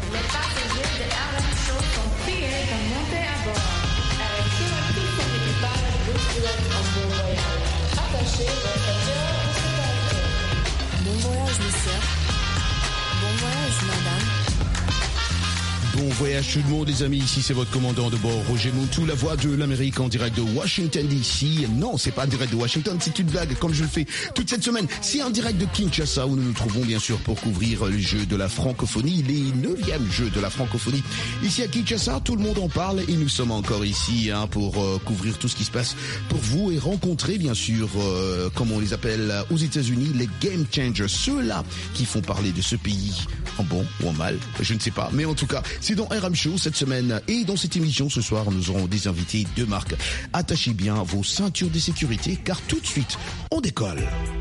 Les passagers de RM Show sont priés de monter à bord. Avec tout son équipage, vous souhaite un bon voyage. Attachez vos ceintures de sécurité. Bon voyage, monsieur. Bon voyage, madame. Bon voyage tout le monde les amis, ici c'est votre commandant de bord Roger Montou, la voix de l'Amérique en direct de Washington DC. Non, c'est pas en direct de Washington, c'est une blague comme je le fais toute cette semaine. C'est en direct de Kinshasa où nous nous trouvons bien sûr pour couvrir les Jeux de la francophonie, les 9e Jeux de la francophonie. Ici à Kinshasa, tout le monde en parle et nous sommes encore ici pour couvrir tout ce qui se passe pour vous et rencontrer bien sûr, comme on les appelle aux États-Unis, les Game Changers, ceux-là qui font parler de ce pays en bon ou en mal, je ne sais pas, mais en tout cas, c'est dans RM Show cette semaine et dans cette émission ce soir, nous aurons des invités de marque. Attachez bien vos ceintures de sécurité car tout de suite, on décolle.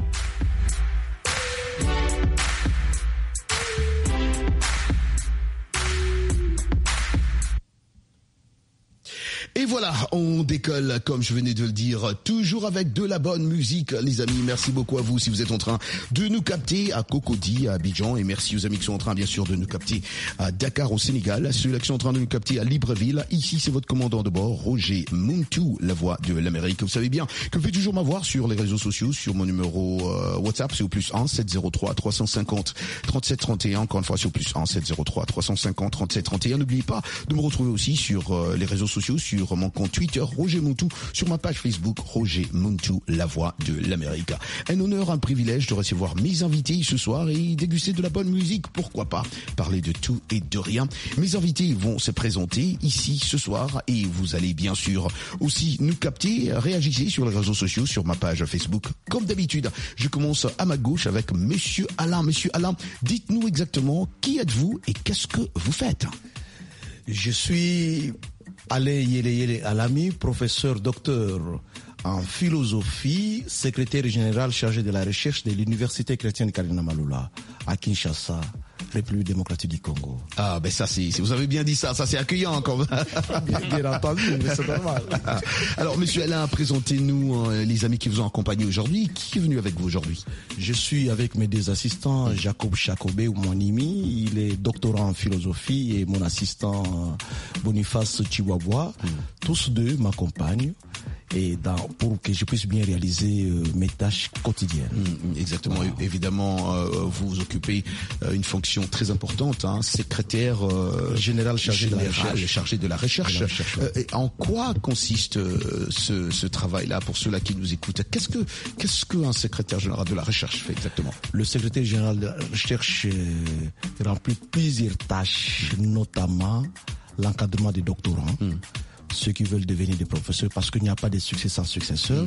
Et voilà, on décolle, comme je venais de le dire, toujours avec de la bonne musique, les amis. Merci beaucoup à vous si vous êtes en train de nous capter à Cocody, à Abidjan. Et merci aux amis qui sont en train, bien sûr, de nous capter à Dakar, au Sénégal. Ceux-là qui sont en train de nous capter à Libreville. Ici, c'est votre commandant de bord, Roger Montou, la voix de l'Amérique. Vous savez bien que vous pouvez toujours m'avoir sur les réseaux sociaux, sur mon numéro WhatsApp, c'est au +1 703 350 37 31. Encore une fois, c'est au +1 703 350 37 31. N'oubliez pas de me retrouver aussi sur les réseaux sociaux, sur mon compte Twitter Roger Montou, sur ma page Facebook Roger Montou, la voix de l'Amérique. Un honneur, un privilège de recevoir mes invités ce soir et déguster de la bonne musique, pourquoi pas parler de tout et de rien. Mes invités vont se présenter ici ce soir et vous allez bien sûr aussi nous capter. Réagissez sur les réseaux sociaux, sur ma page Facebook comme d'habitude. Je commence à ma gauche avec Monsieur Alain. Monsieur Alain, dites-nous exactement qui êtes-vous et qu'est-ce que vous faites? Je suis Alain Yele Alami, professeur docteur en philosophie, secrétaire général chargé de la recherche de l'Université chrétienne Kardinal Malula à Kinshasa, République démocratique du Congo. Ah ben ça c'est vous avez bien dit ça c'est accueillant quand même. Bien entendu, mais c'est normal. Alors monsieur Alain, présentez-nous les amis qui vous ont accompagné aujourd'hui. Qui est venu avec vous aujourd'hui? Je suis avec mes deux assistants, Jacob Chakobé, mon ami, il est doctorant en philosophie, et mon assistant Boniface Chiwabwa. Tous deux m'accompagnent et pour que je puisse bien réaliser mes tâches quotidiennes. Exactement. Voilà. Évidemment, vous occupez une fonction très importante, secrétaire général chargé de la recherche. En quoi consiste ce travail-là pour ceux-là qui nous écoutent? Qu'est-ce qu'un secrétaire général de la recherche fait exactement? Le secrétaire général de la recherche remplit plusieurs tâches, notamment l'encadrement des doctorants. Ceux qui veulent devenir des professeurs, parce qu'il n'y a pas de succès sans successeur.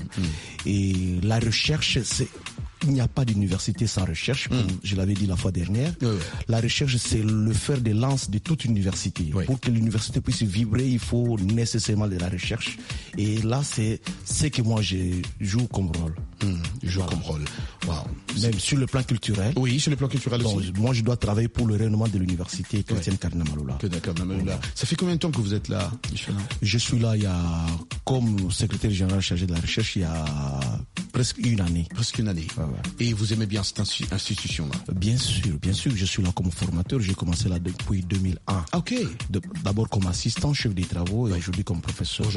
Et la recherche, il n'y a pas d'université sans recherche, comme je l'avais dit la fois dernière. La recherche, c'est le fer de lance de toute université. Pour que l'université puisse vibrer, il faut nécessairement de la recherche. Et là, c'est ce que moi, je joue comme rôle. Comme rôle. Wow. Même sur le plan culturel. Oui, sur le plan culturel aussi. Moi, je dois travailler pour le rayonnement de l'université chrétienne Kardinal Malula. Ça fait combien de temps que vous êtes là, Michel? Je suis là, comme secrétaire général chargé de la recherche, il y a presque une année. Et vous aimez bien cette institution-là? Bien sûr, je suis là comme formateur. J'ai commencé là depuis 2001. Ok. D'abord comme assistant, chef des travaux, et aujourd'hui comme professeur.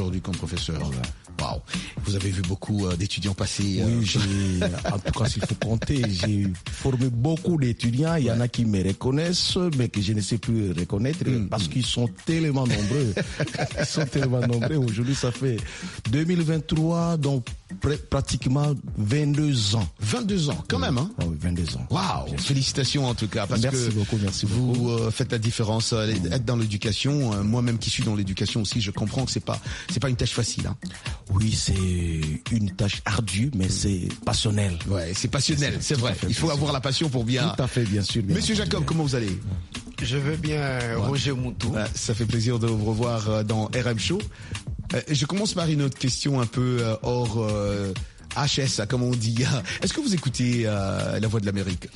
Wow. Vous avez vu beaucoup d'étudiants passer. Oui, en tout cas, s'il faut compter, j'ai formé beaucoup d'étudiants. Il y en a qui me reconnaissent, mais que je ne sais plus reconnaître parce qu'ils sont tellement nombreux. Aujourd'hui, ça fait 2023, donc pratiquement 22 ans. 22 ans, quand même, hein? Oui, 22 ans. Waouh! Félicitations en tout cas, parce merci beaucoup. Vous faites la différence. Être dans l'éducation, moi-même qui suis dans l'éducation aussi, je comprends que c'est pas une tâche facile, hein? Oui, c'est une tâche ardue, mais c'est passionnel. Ouais, c'est passionnel, c'est vrai. Il faut avoir la passion pour bien. Tout à fait, bien sûr. Monsieur Jacob, comment vous allez? Je vais bien, Roger Montou. Ça fait plaisir de vous revoir dans RM Show. Je commence par une autre question un peu hors HS, comme on dit. Est-ce que vous écoutez La Voix de l'Amérique?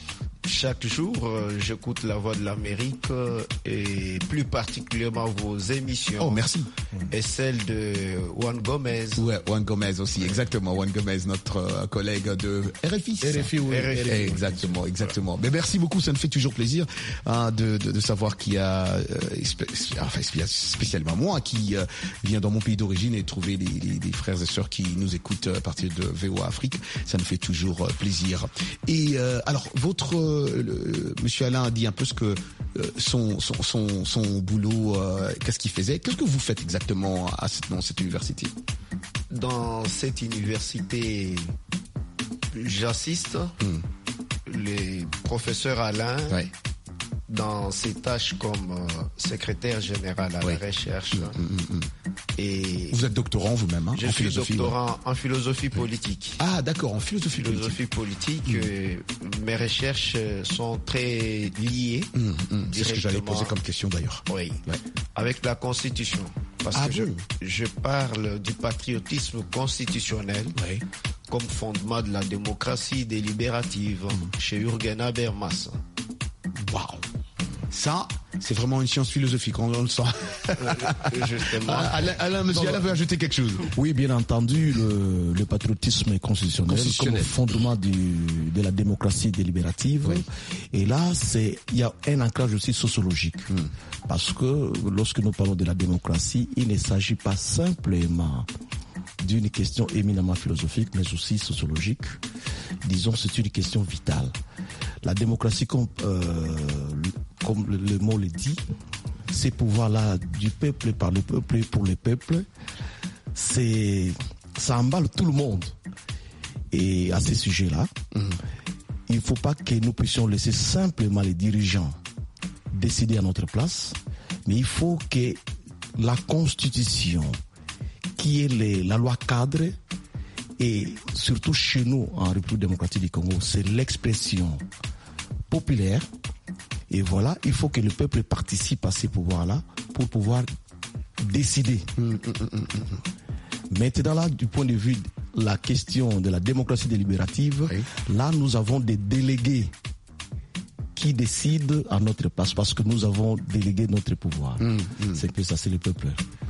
Chaque jour, j'écoute La Voix de l'Amérique et plus particulièrement vos émissions. Oh, merci. Et celle de Juan Gomez. Ouais, Juan Gomez aussi, exactement. Juan Gomez, notre collègue de RFI. RFI, oui. RFI. Exactement. Mais merci beaucoup, ça me fait toujours plaisir de savoir qu'il y a, spécialement moi, qui vient dans mon pays d'origine et trouver des frères et sœurs qui nous écoutent à partir de VOA Afrique. Ça me fait toujours plaisir. Et alors, Monsieur Alain a dit un peu ce que son boulot, qu'est-ce qu'il faisait. Qu'est-ce que vous faites exactement dans cette université? Dans cette université, j'assiste les professeurs Alain dans ses tâches comme secrétaire général à la recherche. Et vous êtes doctorant vous-même, hein, je suis doctorant en philosophie politique. Ah d'accord, en philosophie politique. Mes recherches sont très liées. C'est ce que j'allais poser comme question d'ailleurs. Oui, avec la Constitution. Parce que je parle du patriotisme constitutionnel comme fondement de la démocratie délibérative chez Jürgen Habermas. Waouh! Ça, c'est vraiment une science philosophique, on le sent. Justement. Alain veut ajouter quelque chose. Oui, bien entendu, le patriotisme constitutionnel comme fondement de la démocratie délibérative. Oui. Et là, il y a un ancrage aussi sociologique. Parce que lorsque nous parlons de la démocratie, il ne s'agit pas simplement d'une question éminemment philosophique, mais aussi sociologique. Disons, c'est une question vitale. La démocratie, comme le mot le dit, ces pouvoirs-là du peuple, par le peuple et pour le peuple, ça emballe tout le monde. Et à ces sujets-là, il ne faut pas que nous puissions laisser simplement les dirigeants décider à notre place, mais il faut que la Constitution, qui est la loi cadre, et surtout chez nous, en République démocratique du Congo, c'est l'expression populaire. Et voilà, il faut que le peuple participe à ces pouvoirs-là pour pouvoir décider. Maintenant, là, du point de vue de la question de la démocratie délibérative, là, nous avons des délégués qui décident à notre place parce que nous avons délégué notre pouvoir. C'est que ça, c'est le peuple.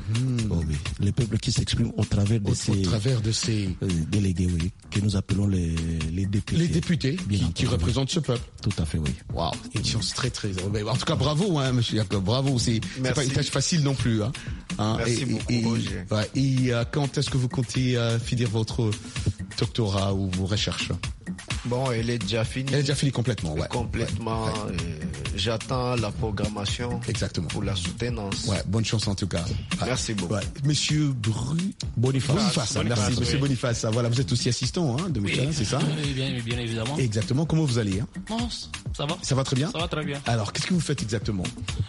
Le peuple qui s'exprime au travers de ces délégués, que nous appelons les députés. Les députés qui représentent ce peuple. Tout à fait, oui. Waouh, une chance très. En tout cas, bravo, monsieur Jacob, bravo. C'est pas une tâche facile non plus. Merci beaucoup, Roger. Et quand est-ce que vous comptez finir votre doctorat ou vos recherches? Bon, elle est déjà finie. Elle est déjà finie complètement, Complètement. J'attends la programmation. Exactement. Pour la soutenance. Bonne chance en tout cas. Merci beaucoup. Monsieur Boniface. Merci, monsieur Boniface. Voilà, vous êtes aussi assistant de Michel, c'est ça? Oui, bien évidemment. Exactement. Comment vous allez? Non, ça va. Ça va très bien? Ça va très bien. Alors, qu'est-ce que vous faites exactement?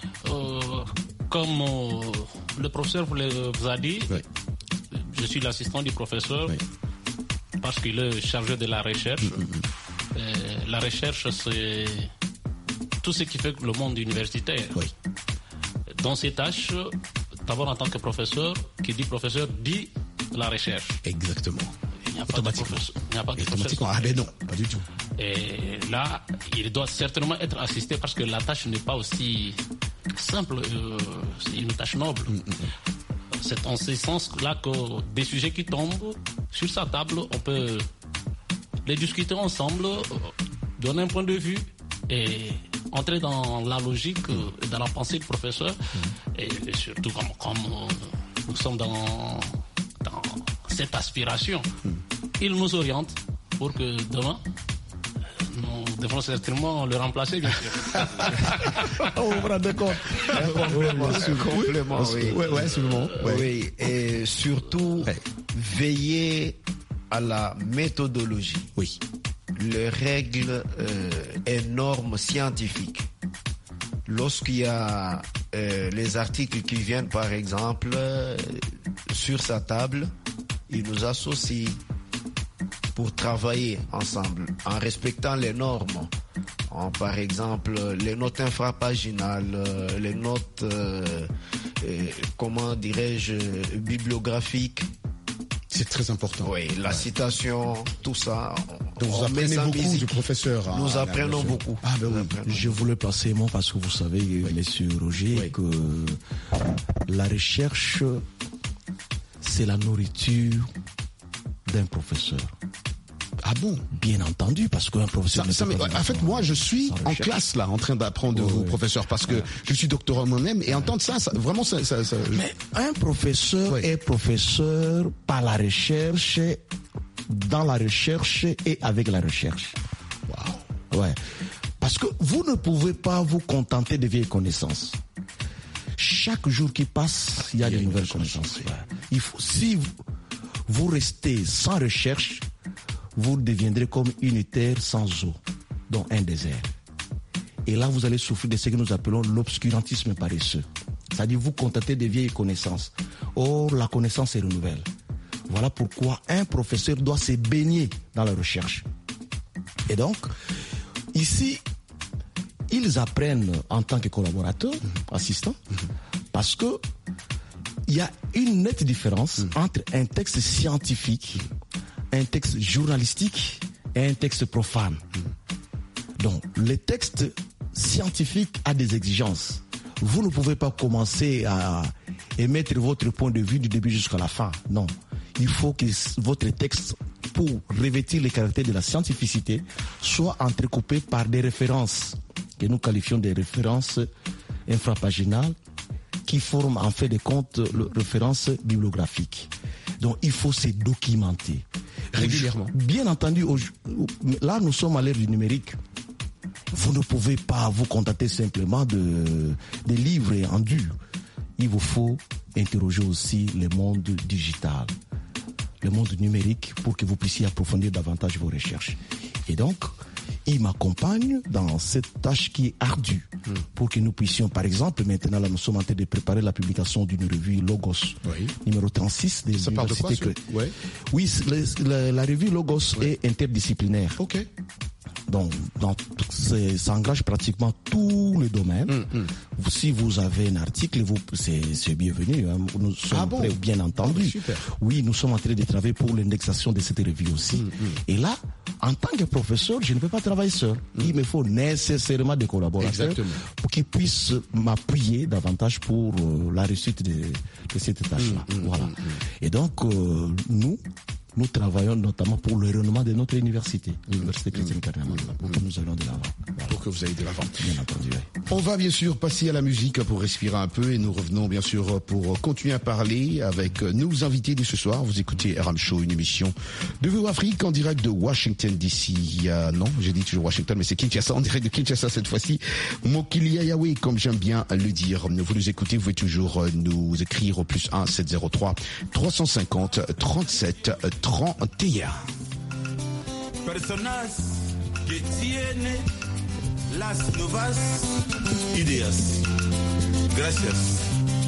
Comme le professeur vous a dit, je suis l'assistant du professeur. Parce qu'il est chargé de la recherche. La recherche, c'est tout ce qui fait le monde universitaire. Dans ces tâches, d'abord en tant que professeur, qui dit professeur, dit la recherche. Exactement. Il n'y a pas de professeur. Automatiquement. Ah ben non, pas du tout. Et là, il doit certainement être assisté parce que la tâche n'est pas aussi simple. C'est une tâche noble. C'est en ce sens-là que des sujets qui tombent sur sa table, on peut les discuter ensemble, donner un point de vue et entrer dans la logique, dans la pensée du professeur. Et surtout, comme nous sommes dans cette aspiration, il nous oriente pour que demain, nous devons certainement le remplacer, bien sûr. On vous rend compte. Complément, oui. Et surtout, veiller à la méthodologie. Oui. Les règles et normes scientifiques. Lorsqu'il y a les articles qui viennent, par exemple, sur sa table, il nous associe pour travailler ensemble en respectant les normes. Par exemple, les notes infrapaginales, les notes, comment dirais-je, bibliographiques. C'est très important. Oui, la citation, tout ça, Donc vous apprenez beaucoup de professeurs. Nous apprenons beaucoup. Ah ben oui. Je voulais placer un mot parce que vous savez, monsieur Roger, que la recherche, c'est la nourriture d'un professeur. Ah bon? Bien entendu, parce qu'un professeur... en fait, moi, je suis en classe, là, en train d'apprendre de vous, professeur, parce que je suis doctorant moi-même, et entendre ça, vraiment, ça... Mais un professeur est professeur par la recherche, dans la recherche et avec la recherche. Wow. Ouais. Parce que vous ne pouvez pas vous contenter de vieilles connaissances. Chaque jour qui passe, il y a de nouvelles connaissances. Ouais. Il faut, si vous restez sans recherche, vous deviendrez comme une terre sans eau, dans un désert. Et là, vous allez souffrir de ce que nous appelons l'obscurantisme paresseux. C'est-à-dire vous contenter des vieilles connaissances. Or, la connaissance est renouvelle. Voilà pourquoi un professeur doit se baigner dans la recherche. Et donc, ici, ils apprennent en tant que collaborateurs, assistants, parce que il y a une nette différence entre un texte scientifique, un texte journalistique et un texte profane. Donc, le texte scientifique a des exigences. Vous ne pouvez pas commencer à émettre votre point de vue du début jusqu'à la fin. Non. Il faut que votre texte, pour revêtir les caractères de la scientificité, soit entrecoupé par des références, que nous qualifions des références infrapaginales, qui forment en fait de compte références bibliographiques. Donc, il faut se documenter. Régulièrement. Bien entendu, là, nous sommes à l'ère du numérique. Vous ne pouvez pas vous contenter simplement de livres en dur. Il vous faut interroger aussi le monde digital, le monde numérique, pour que vous puissiez approfondir davantage vos recherches. Et donc, il m'accompagne dans cette tâche qui est ardue, pour que nous puissions, par exemple, maintenant, là, nous sommes en train de préparer la publication d'une revue Logos, numéro 36 des Ça parle de quoi, Oui, la revue Logos est interdisciplinaire. Ok. Donc, ça engage pratiquement tous les domaines. Si vous avez un article, c'est bienvenu. Hein. Nous sommes prêts, bien entendu. Super. Oui, nous sommes en train de travailler pour l'indexation de cette revue aussi. Et là, en tant que professeur, je ne peux pas travailler seul. Il me faut nécessairement des collaborateurs pour qu'ils puissent m'appuyer davantage pour la réussite de cette tâche-là. Voilà. Et donc, nous travaillons notamment pour le rayonnement de notre université, l'Université chrétienne Carnaval, pour que nous allions de l'avant. Voilà. Pour que vous ayez de l'avant. Bien entendu, oui. On va bien sûr passer à la musique pour respirer un peu et nous revenons bien sûr pour continuer à parler avec nos invités de ce soir. Vous écoutez RM Show, une émission de VO Afrique en direct de Washington DC. Non, j'ai dit toujours Washington, mais c'est Kinshasa, en direct de Kinshasa cette fois-ci. Mokilia Yahweh, comme j'aime bien le dire. Vous nous écoutez, vous pouvez toujours nous écrire au +1 703 350 37 31. Personas que tiene las nuevas ideas. Gracias.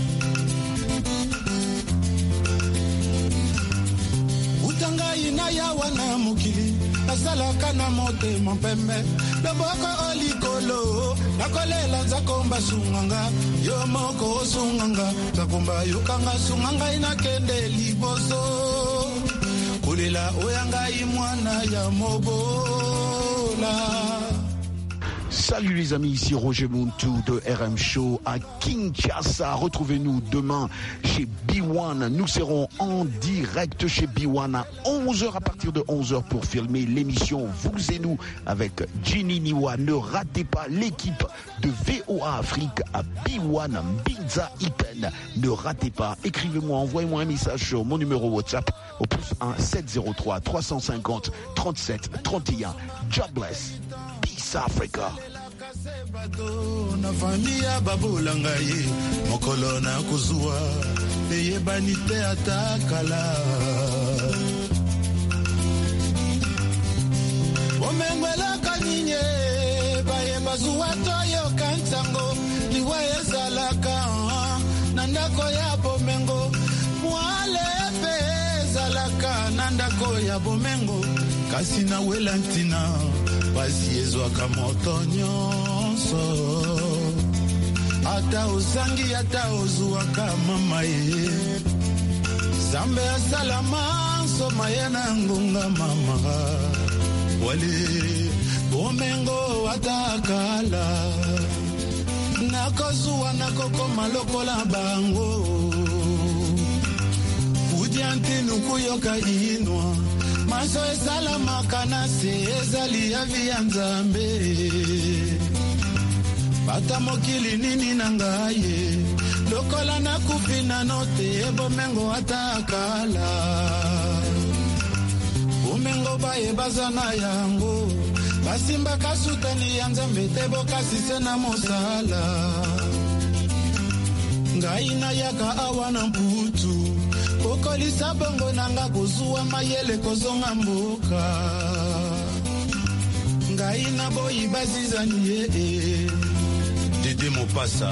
Utanga ina ya wana mukili asalaka na motema mpembe loboko olikolo nakolela nzakomba sunganga yo moko sunganga nzakomba yokanga sunganga inakende liboso kulela oyanga imwana ya mobola. Salut les amis, ici Roger Muntu de RM Show à Kinshasa. Retrouvez-nous demain chez B1. Nous serons en direct chez B1 à 11h, à partir de 11h pour filmer l'émission Vous et nous avec Ginny Niwa. Ne ratez pas l'équipe de VOA Afrique à B1 Mbinza Ipen. Ne ratez pas. Écrivez-moi, envoyez-moi un message sur mon numéro WhatsApp au +1 703 350 37 31. God bless. Peace Africa. Na familia babolanga ye mokolo na kuzua eyebani te atakala omengwela kaninye baye bazuwa toyo kantango liwa ezalaka na ndako ya bomengo mwale pe ezalaka na ndako ya bomengo kasi na welantina basi ezwaka moto nyonso ata osangi ata ozwaka mama ye zambe asala manso maye na ngonga mama wale bomengo atakala nakozuwa nakokoma lokola bango kudiantinu kuyoka inwa maso esala makanase ezali avi ya nzambe bata mokili nini na ngaye lokola nakufi nano te bomengo atakala bomengo baye baza na yango basimba kasutani ya nzambe te bokasise na mosala ngai nayaka awa na mputu kokolisa bongo nanga kozuwa mayele kozonga mboka ngai na boyi bazizani ye Dede Mopassa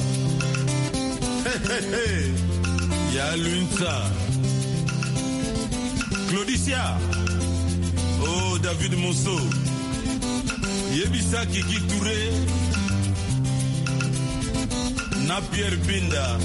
ya Lunza Claudicia oh David Monceau Yebisa Kiki Touré na Pierre Binda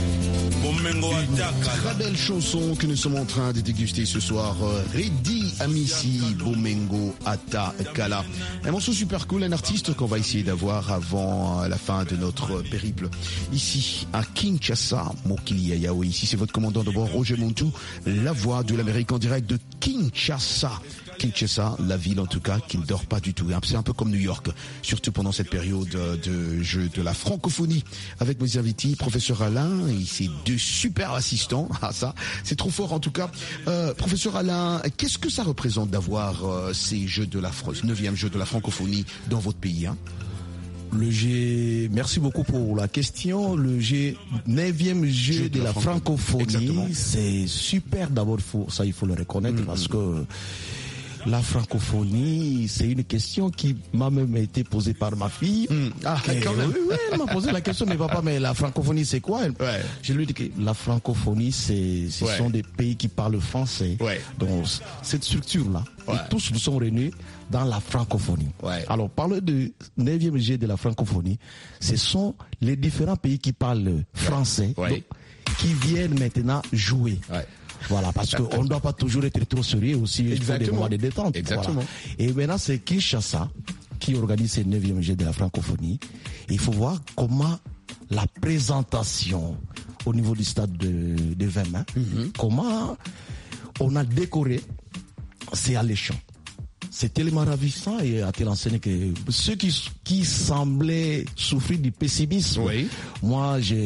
Très belle chanson que nous sommes en train de déguster ce soir. Reddy Amissi, Bomengo Ata Kala. Un morceau super cool, un artiste qu'on va essayer d'avoir avant la fin de notre périple. Ici, à Kinshasa, Mokili Ayawe. Ici, c'est votre commandant de bord, Roger Montou, la voix de l'Amérique en direct de Kinshasa. Kinshasa, la ville en tout cas, qui ne dort pas du tout. C'est un peu comme New York, surtout pendant cette période de jeu de la francophonie. Avec mes invités, professeur Alain et ses deux super assistants. Ah ça, c'est trop fort en tout cas. Professeur Alain, qu'est-ce que ça représente d'avoir ces jeux de la 9e jeu de la francophonie dans votre pays hein? Le G, merci beaucoup pour la question. Le G, 9e jeu de la francophonie, c'est super d'abord, il faut le reconnaître parce que la francophonie, c'est une question qui m'a même été posée par ma fille. Ah, quand même. Oui, elle m'a posé la question, mais papa, mais la francophonie, c'est quoi? Je lui ai dit que la francophonie, ce sont des pays qui parlent français. Donc, cette structure-là, et tous nous sommes réunis dans la francophonie. Alors, parler de 9e G de la francophonie, ce sont les différents pays qui parlent français, donc, qui viennent maintenant jouer. Voilà, parce qu'on ne doit pas toujours être trop sérieux aussi, il faut des moments de détente. Exactement. Voilà. Et maintenant, c'est Kinshasa qui organise ce 9e jeu de la francophonie. Et il faut voir comment la présentation au niveau du stade de Vema, comment on a décoré, c'est alléchant. C'est tellement ravissant et à telle enseigne que ceux qui semblaient souffrir du pessimisme, moi je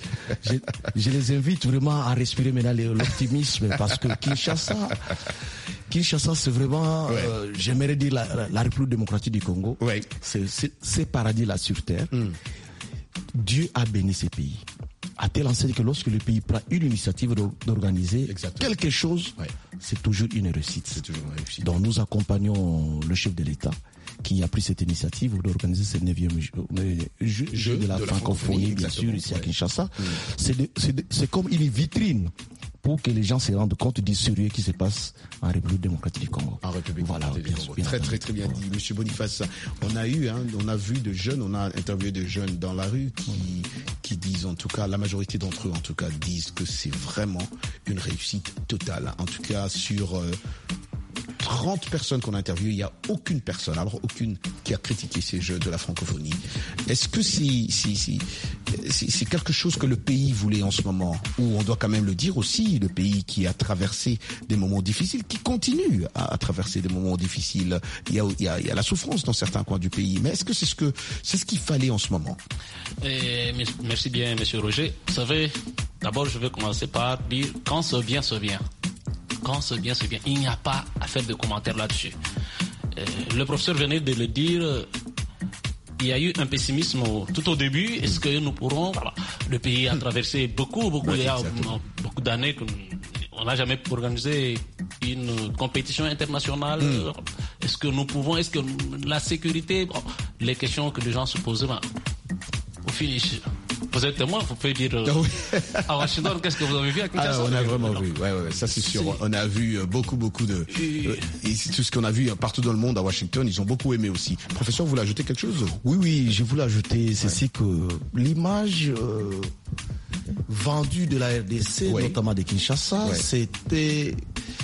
les invite vraiment à respirer maintenant l'optimisme parce que Kinshasa c'est vraiment, j'aimerais dire la République démocratique du Congo, c'est paradis là sur terre. Dieu a béni ces pays. À telle enseigne que lorsque le pays prend une initiative d'organiser quelque chose, c'est toujours une réussite. Donc nous accompagnons le chef de l'État qui a pris cette initiative d'organiser ce 9e jeu de la francophonie, bien sûr, ici à Kinshasa. C'est comme une vitrine pour que les gens se rendent compte du sérieux qui se passe en République démocratique du Congo. En République démocratique du Congo. Très bien dit, Monsieur Boniface. On a vu de jeunes, on a interviewé de jeunes dans la rue qui disent, en tout cas, la majorité d'entre eux, en tout cas, disent que c'est vraiment une réussite totale. En tout cas, sur 30 personnes qu'on a interviewées, il n'y a aucune personne, alors aucune, qui a critiqué ces jeux de la francophonie. Est-ce que c'est quelque chose que le pays voulait en ce moment, ou on doit quand même le dire aussi, le pays qui a traversé des moments difficiles, qui continue à traverser des moments difficiles. Il y a la souffrance dans certains coins du pays, mais est-ce que c'est ce qu'il fallait en ce moment? Merci bien, Monsieur Roger. Vous savez, d'abord je vais commencer par dire quand c'est bien, c'est bien. Quand c'est bien, c'est bien. Il n'y a pas à faire de commentaires là-dessus. Le professeur venait de le dire, il y a eu un pessimisme tout au début. Est-ce que nous pourrons... Voilà, le pays a traversé beaucoup il y a beaucoup d'années qu'on n'a jamais organisé une compétition internationale. Est-ce que nous pouvons... Est-ce que la sécurité... les questions que les gens se posaient, au finish... Vous êtes témoin, vous pouvez dire à Washington, qu'est-ce que vous avez vu à Kinshasa? On a vraiment vu, ça c'est sûr. On a vu beaucoup de... et c'est tout ce qu'on a vu partout dans le monde à Washington, ils ont beaucoup aimé aussi. Professeur, vous voulez ajouter quelque chose? Oui, je voulais ajouter ceci que l'image vendue de la RDC, notamment de Kinshasa, c'était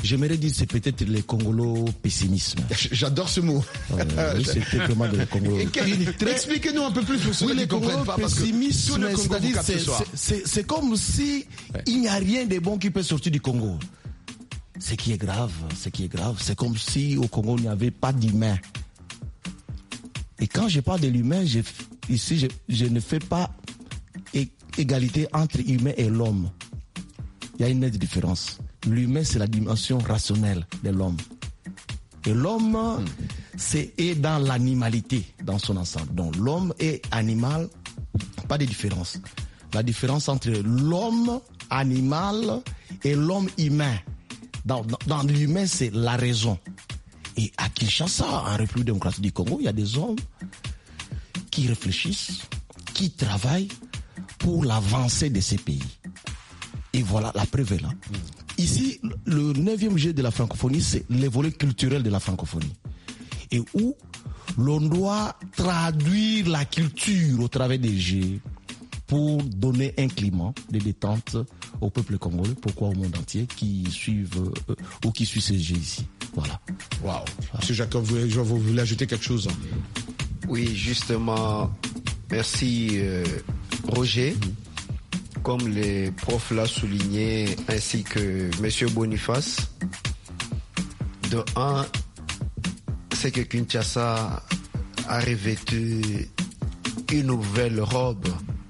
J'aimerais dire c'est peut-être les Congolo pessimisme. J'adore ce mot. Oui, c'est peut-être des Congolo. Expliquez-nous un peu plus pour ceux qui ne comprennent pas. Parce que tout le Congo vous capte ce soir. C'est comme si il n'y a rien de bon qui peut sortir du Congo. Ce qui est grave, c'est comme si au Congo il n'y avait pas d'humain. Et quand je parle de l'humain, ici je ne fais pas égalité entre l'humain et l'homme. Il y a une nette différence. L'humain, c'est la dimension rationnelle de l'homme. Et l'homme, est dans l'animalité, dans son ensemble. Donc l'homme est animal, pas de différence. La différence entre l'homme animal et l'homme humain. Dans l'humain, c'est la raison. Et à Kinshasa, en République démocratique du Congo, il y a des hommes qui réfléchissent, qui travaillent pour l'avancée de ces pays. Et voilà, la preuve est là. Ici, le 9e G de la francophonie, c'est le volet culturel de la francophonie. Et où l'on doit traduire la culture au travers des G pour donner un climat de détente au peuple congolais, pourquoi au monde entier, qui suivent ou qui suit ces G ici. Voilà. Waouh. Monsieur Jacob, vous voulez ajouter quelque chose? Oui, justement, merci Roger. Comme les profs l'ont souligné, ainsi que Monsieur Boniface, de un, c'est que Kinshasa a revêtu une nouvelle robe.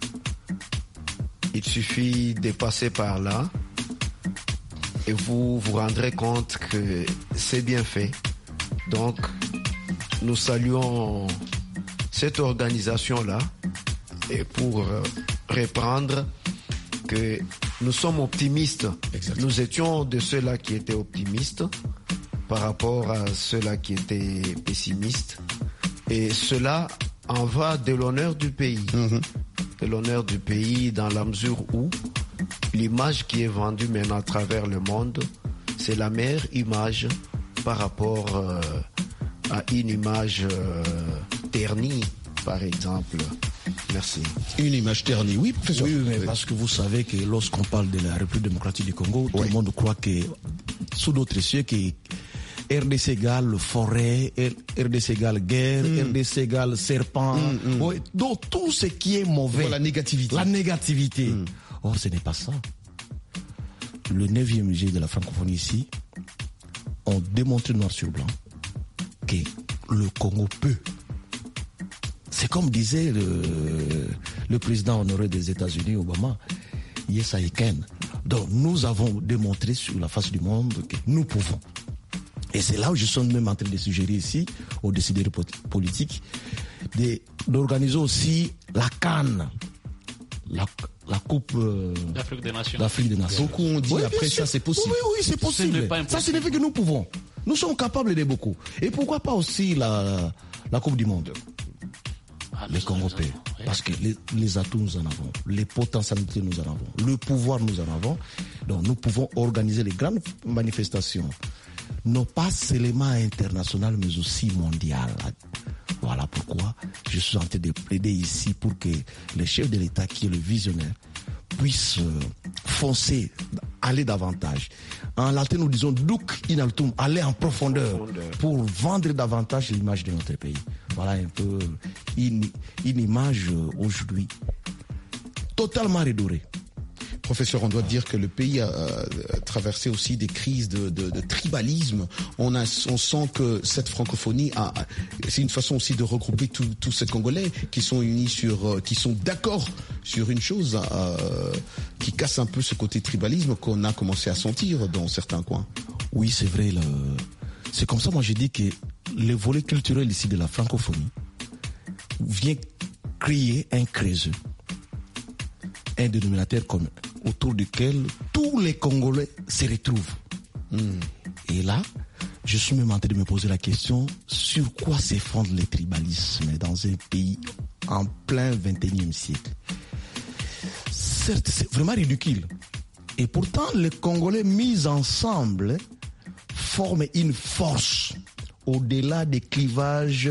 Il suffit de passer par là et vous vous rendrez compte que c'est bien fait. Donc, nous saluons cette organisation-là et pour reprendre que nous sommes optimistes. Exactement. Nous étions de ceux-là qui étaient optimistes par rapport à ceux-là qui étaient pessimistes. Et cela en va de l'honneur du pays. De l'honneur du pays dans la mesure où l'image qui est vendue maintenant à travers le monde, c'est la meilleure image par rapport à une image ternie, par exemple. Merci. Une image ternie, oui, professeur. Oui, mais parce que vous savez que lorsqu'on parle de la République démocratique du Congo, tout le monde croit que, sous d'autres cieux, que RDC égale forêt, RDC égale guerre, RDC égale serpent. Oui, donc tout ce qui est mauvais. La négativité. La négativité. Or, ce n'est pas ça. Le 9e G de la francophonie ici ont démontré noir sur blanc que le Congo peut. C'est comme disait le président honoré des États-Unis, Obama, yes I can. Donc nous avons démontré sur la face du monde que nous pouvons. Et c'est là où je suis même en train de suggérer ici aux décideurs politiques d'organiser aussi la CAN, la Coupe d'Afrique des Nations. Beaucoup ont dit après ça c'est possible. Oui, c'est possible. Ça signifie que nous pouvons. Nous sommes capables de beaucoup. Et pourquoi pas aussi la Coupe du Monde? Les Congo paient. Parce que les atouts nous en avons, les potentialités nous en avons, le pouvoir nous en avons. Donc nous pouvons organiser les grandes manifestations, non pas seulement internationales mais aussi mondiales. Voilà pourquoi je suis en train de plaider ici pour que le chef de l'État qui est le visionnaire puisse foncer, aller davantage. En latin, nous disons duc in altum, aller en profondeur pour vendre davantage l'image de notre pays. Voilà un peu une image aujourd'hui totalement redorée. Professeur, on doit dire que le pays a traversé aussi des crises de tribalisme. On sent que cette francophonie c'est une façon aussi de regrouper tous ces Congolais qui sont unis qui sont d'accord sur une chose, qui casse un peu ce côté tribalisme qu'on a commencé à sentir dans certains coins. Oui, c'est vrai. C'est comme ça, moi j'ai dit que le volet culturel ici de la francophonie vient créer un créneau, un dénominateur commun autour duquel tous les Congolais se retrouvent. Et là, je suis même en train de me poser la question sur quoi se fonde le tribalisme dans un pays en plein 21e siècle. Certes, c'est vraiment ridicule. Et pourtant, les Congolais mis ensemble forment une force au-delà des clivages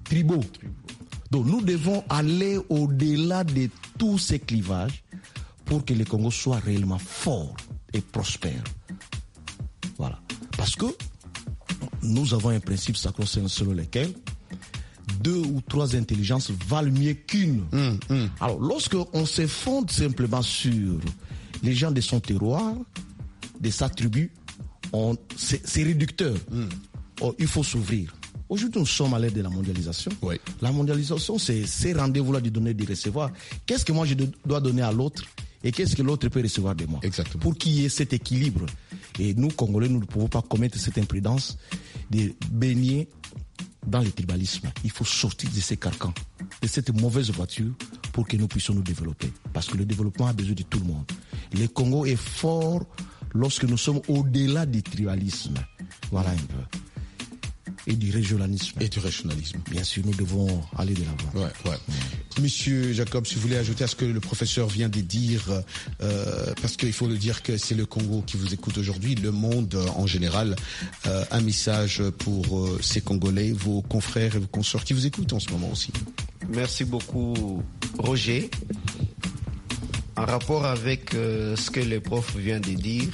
ethnico-tribaux. Donc nous devons aller au-delà de tous ces clivages pour que le Congo soit réellement fort et prospère. Voilà. Parce que nous avons un principe sacro-saint selon lequel 2 ou 3 intelligences valent mieux qu'une. Alors, lorsqu'on se fonde simplement sur les gens de son terroir, de sa tribu, c'est réducteur. Il faut s'ouvrir. Aujourd'hui, nous sommes à l'ère de la mondialisation. Oui. La mondialisation, c'est ces rendez-vous-là de donner et de recevoir. Qu'est-ce que moi je dois donner à l'autre et qu'est-ce que l'autre peut recevoir de moi? Exactement. Pour qu'il y ait cet équilibre. Et nous, Congolais, nous ne pouvons pas commettre cette imprudence de baigner dans le tribalisme. Il faut sortir de ces carcans, de cette mauvaise voiture pour que nous puissions nous développer. Parce que le développement a besoin de tout le monde. Le Congo est fort lorsque nous sommes au-delà du tribalisme. Voilà un peu. Et du régionalisme. Bien sûr, nous devons aller de l'avant. Ouais. Monsieur Jacob, si vous voulez ajouter à ce que le professeur vient de dire, parce qu'il faut le dire que c'est le Congo qui vous écoute aujourd'hui, le monde en général, un message pour ces Congolais, vos confrères et vos consorts qui vous écoutent en ce moment aussi. Merci beaucoup, Roger. En rapport avec ce que le prof vient de dire,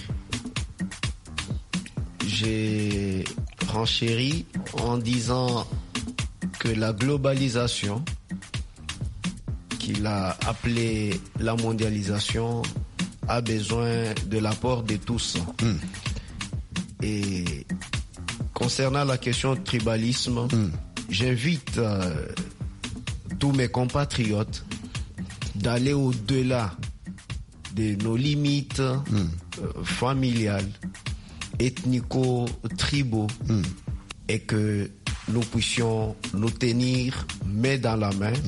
j'ai renchéri en disant que la globalisation, qu'il a appelée la mondialisation, a besoin de l'apport de tous. Et concernant la question du tribalisme, j'invite tous mes compatriotes d'aller au-delà de nos limites familiales, ethnico-tribaux, et que nous puissions nous tenir main dans la main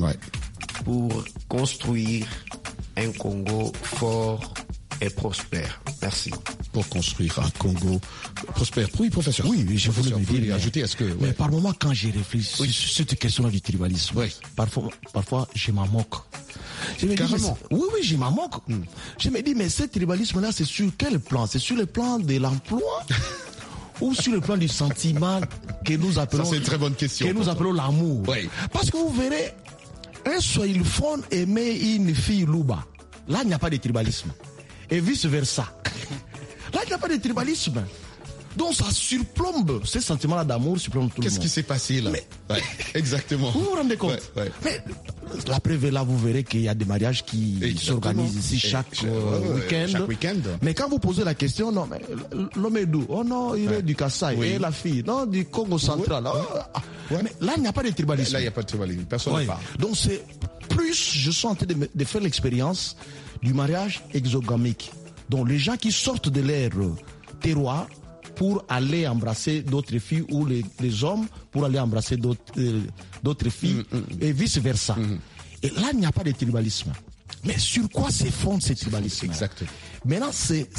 pour construire un Congo fort et prospère. Merci. Pour construire un Congo prospère. Oui, professeur. Oui, je voulais me dire, ajouter à ce que... Mais par moment, quand j'ai réfléchi sur cette question-là du tribalisme, parfois, je m'en moque. Je me Carrément. Dis, oui, je m'en moque. Je me dis, mais ce tribalisme-là, c'est sur quel plan? C'est sur le plan de l'emploi ou sur le plan du sentiment que nous appelons... Ça, c'est une très bonne question. Que nous appelons l'amour. Oui. Parce que vous verrez, un Swahilphone aimer une fille louba. Là, il n'y a pas de tribalisme. Et vice-versa. Là, il n'y a pas de tribalisme. Donc ça surplombe, ces sentiments-là d'amour surplombe tout le monde. Qu'est-ce qui s'est passé là? Exactement. Vous vous rendez compte? Mais la preuve est là, vous verrez qu'il y a des mariages qui s'organisent ici chaque week-end. Mais quand vous posez la question, non, mais l'homme est d'où? Oh non, il est du Kassai. Et la fille? Non, du Congo central. Mais là, il n'y a pas de tribalisme. Là, il n'y a pas de tribalisme. Personne ne parle. Donc c'est plus, je suis en train de faire l'expérience du mariage exogamique. Donc les gens qui sortent de leur terroir pour aller embrasser d'autres filles ou les hommes pour aller embrasser d'autres filles et vice-versa. Et là, il n'y a pas de tribalisme. Mais sur quoi se fonde ce tribalisme? Exactement. Maintenant,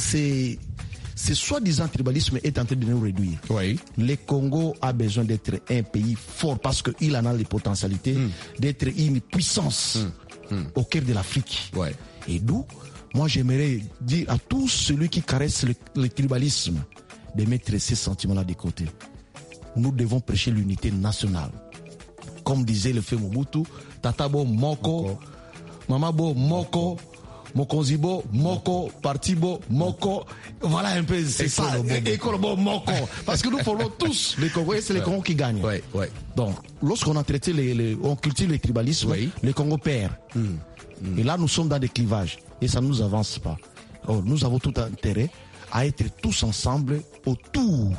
ce soi-disant tribalisme est en train de nous réduire. Oui. Le Congo a besoin d'être un pays fort parce qu'il en a les potentialités d'être une puissance au cœur de l'Afrique. Ouais. Et d'où, moi, j'aimerais dire à tous celui qui caresse le tribalisme de mettre ces sentiments-là de côté. Nous devons prêcher l'unité nationale. Comme disait le feu Mobutu, Tatabo Moko, Mamabo Moko, Mokonzibo Moko, Partibo Moko. Voilà un peu, c'est ça. Ekolobo Moko. Parce que nous formons tous les Congolais, c'est les Congos qui gagnent. Donc, lorsqu'on a traité on cultive le tribalisme, le Congo perd. Et là, nous sommes dans des clivages. Et ça ne nous avance pas. Alors, nous avons tout intérêt à être tous ensemble autour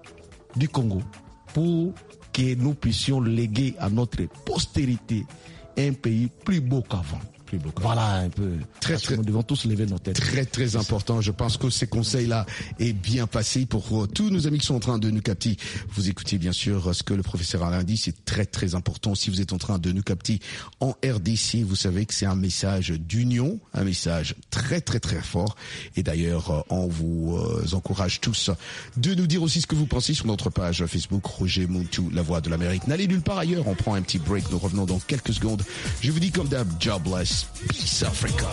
du Congo pour que nous puissions léguer à notre postérité un pays plus beau qu'avant. Voilà un peu. Nous devons tous lever nos têtes. Très très important. Je pense que ces conseils-là est bien passé pour tous nos amis qui sont en train de nous capter. Vous écoutez bien sûr ce que le professeur Alain dit. C'est très très important. Si vous êtes en train de nous capter en RDC, vous savez que c'est un message d'union, un message très très très fort. Et d'ailleurs, on vous encourage tous de nous dire aussi ce que vous pensez sur notre page Facebook Roger Muntu, la voix de l'Amérique. N'allez nulle part ailleurs. On prend un petit break. Nous revenons dans quelques secondes. Je vous dis comme d'hab, jobless. Peace Africa.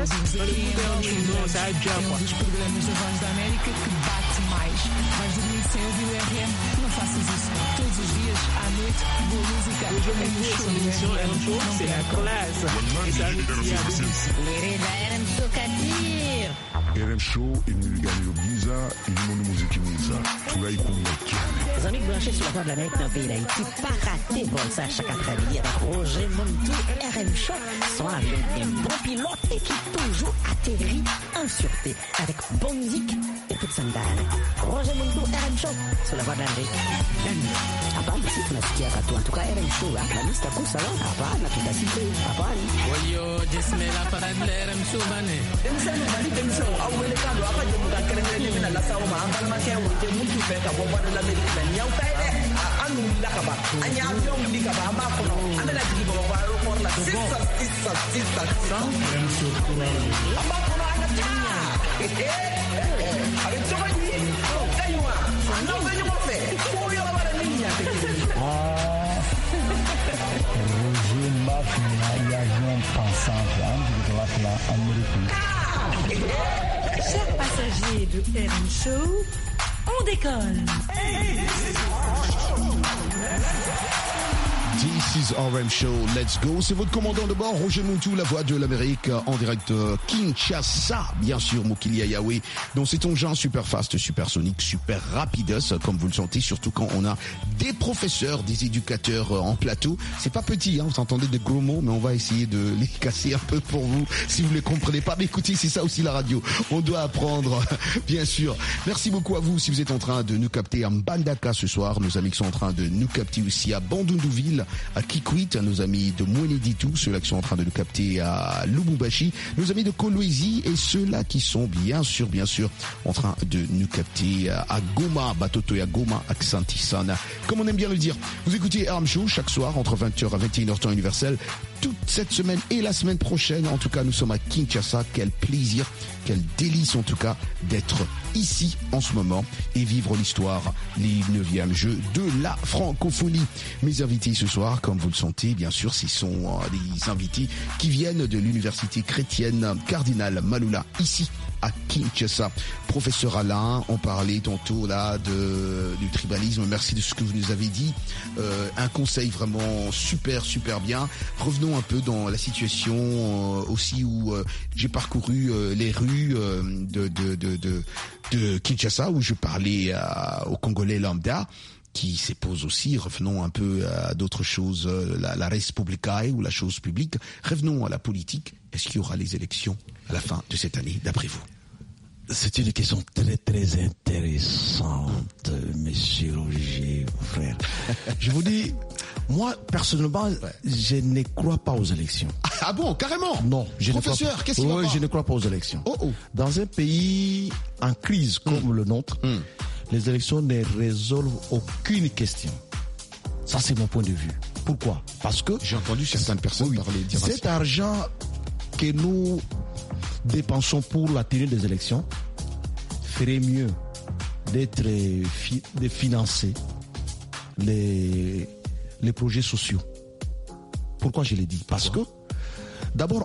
processo. É um dos programas da Voz da América que bate mais. Vais dormir sem ouvir o RM? Não faças isso. Todos os dias, à noite, boa música. É no show do RM. C'est la classe. RM Show Kadir. RM Show iniliganiyogiza ilimo muziki mwiza tunaikumbatiana. Les amis branchés sur la Voix de l'Amérique dans le pays d'Haïti, pas rater bon ça chaque après-midi avec Roger Montou, RM Show, soit avec des bons pilotes et qui toujours atterrit en sûreté avec bonne musique et toute sandale. Roger Montou, RM Show, sur la Voix de l'Amérique. Hapana, si tunasikia katu, en tout cas RM Show, la liste à course alors, hapana, tutasikia, hapana. Wayo, jesmela para RM Show bane. Emisano bali emisano awele kando apa je muda kerengere mina la sawo ma ambal ma ke wote mutu fe ka bo bada la Amerika ben yaw tay de anu la ka ba anya avion li ka ba ma ko no amela ji bo ba ro por la sissa RM Show la ba ko no ana tanya avec toi ni kaywa no be ni mo fe ko yo la ba la niña Roger Mafia y avion pensant de la Amérique. Chers passagers de RM Show, on décolle. This is RM Show, let's go. C'est votre commandant de bord, Roger Montou, la voix de l'Amérique, en direct de Kinshasa, bien sûr, Mokilia Yahweh. Donc c'est engin super fast, super sonique, super rapidos, comme vous le sentez, surtout quand on a des professeurs, des éducateurs en plateau. C'est pas petit, hein, vous entendez des gros mots, mais on va essayer de les casser un peu pour vous, si vous les comprenez pas. Mais écoutez, c'est ça aussi la radio. On doit apprendre, bien sûr. Merci beaucoup à vous si vous êtes en train de nous capter à Mbandaka ce soir. Nos amis qui sont en train de nous capter aussi à Bandundouville, à Kikwit, nos amis de Mweneditu, ceux-là qui sont en train de nous capter à Lubumbashi, nos amis de Kolwezi et ceux-là qui sont bien sûr en train de nous capter à Goma, Batoto et à Goma, à Xantisana, comme on aime bien le dire. Vous écoutez RM Show chaque soir entre 20h à 21h temps universel, toute cette semaine et la semaine prochaine. En tout cas, nous sommes à Kinshasa. Quel plaisir, quel délice en tout cas d'être ici en ce moment et vivre l'histoire, les 9e Jeux de la francophonie. Mes invités ce soir, comme vous le sentez, bien sûr, ce sont des invités qui viennent de l'université chrétienne Cardinal Malula, ici à Kinshasa. Professeur Alain, on parlait tantôt là du tribalisme. Merci de ce que vous nous avez dit. Un conseil vraiment super bien. Revenons un peu dans la situation aussi où j'ai parcouru les rues de Kinshasa, où je parlais aux Congolais lambda qui s'épose aussi. Revenons un peu à d'autres choses, la res publicae ou la chose publique. Revenons à la politique. Est-ce qu'il y aura les élections à la fin de cette année, d'après vous? C'est une question très intéressante, monsieur Roger, mon frère. Je vous dis, moi, personnellement, je ne crois pas aux élections. Ah bon, carrément? Non. Professeur, qu'est-ce qu'il va je ne crois pas aux élections. Oh. Dans un pays en crise comme le nôtre, les élections ne résolvent aucune question. Ça, c'est mon point de vue. Pourquoi? Parce que... J'ai entendu certaines personnes parler. Cet argent que nous dépensons pour la tenue des élections ferait mieux d'être de financer les projets sociaux. Pourquoi je l'ai dit? Parce que d'abord,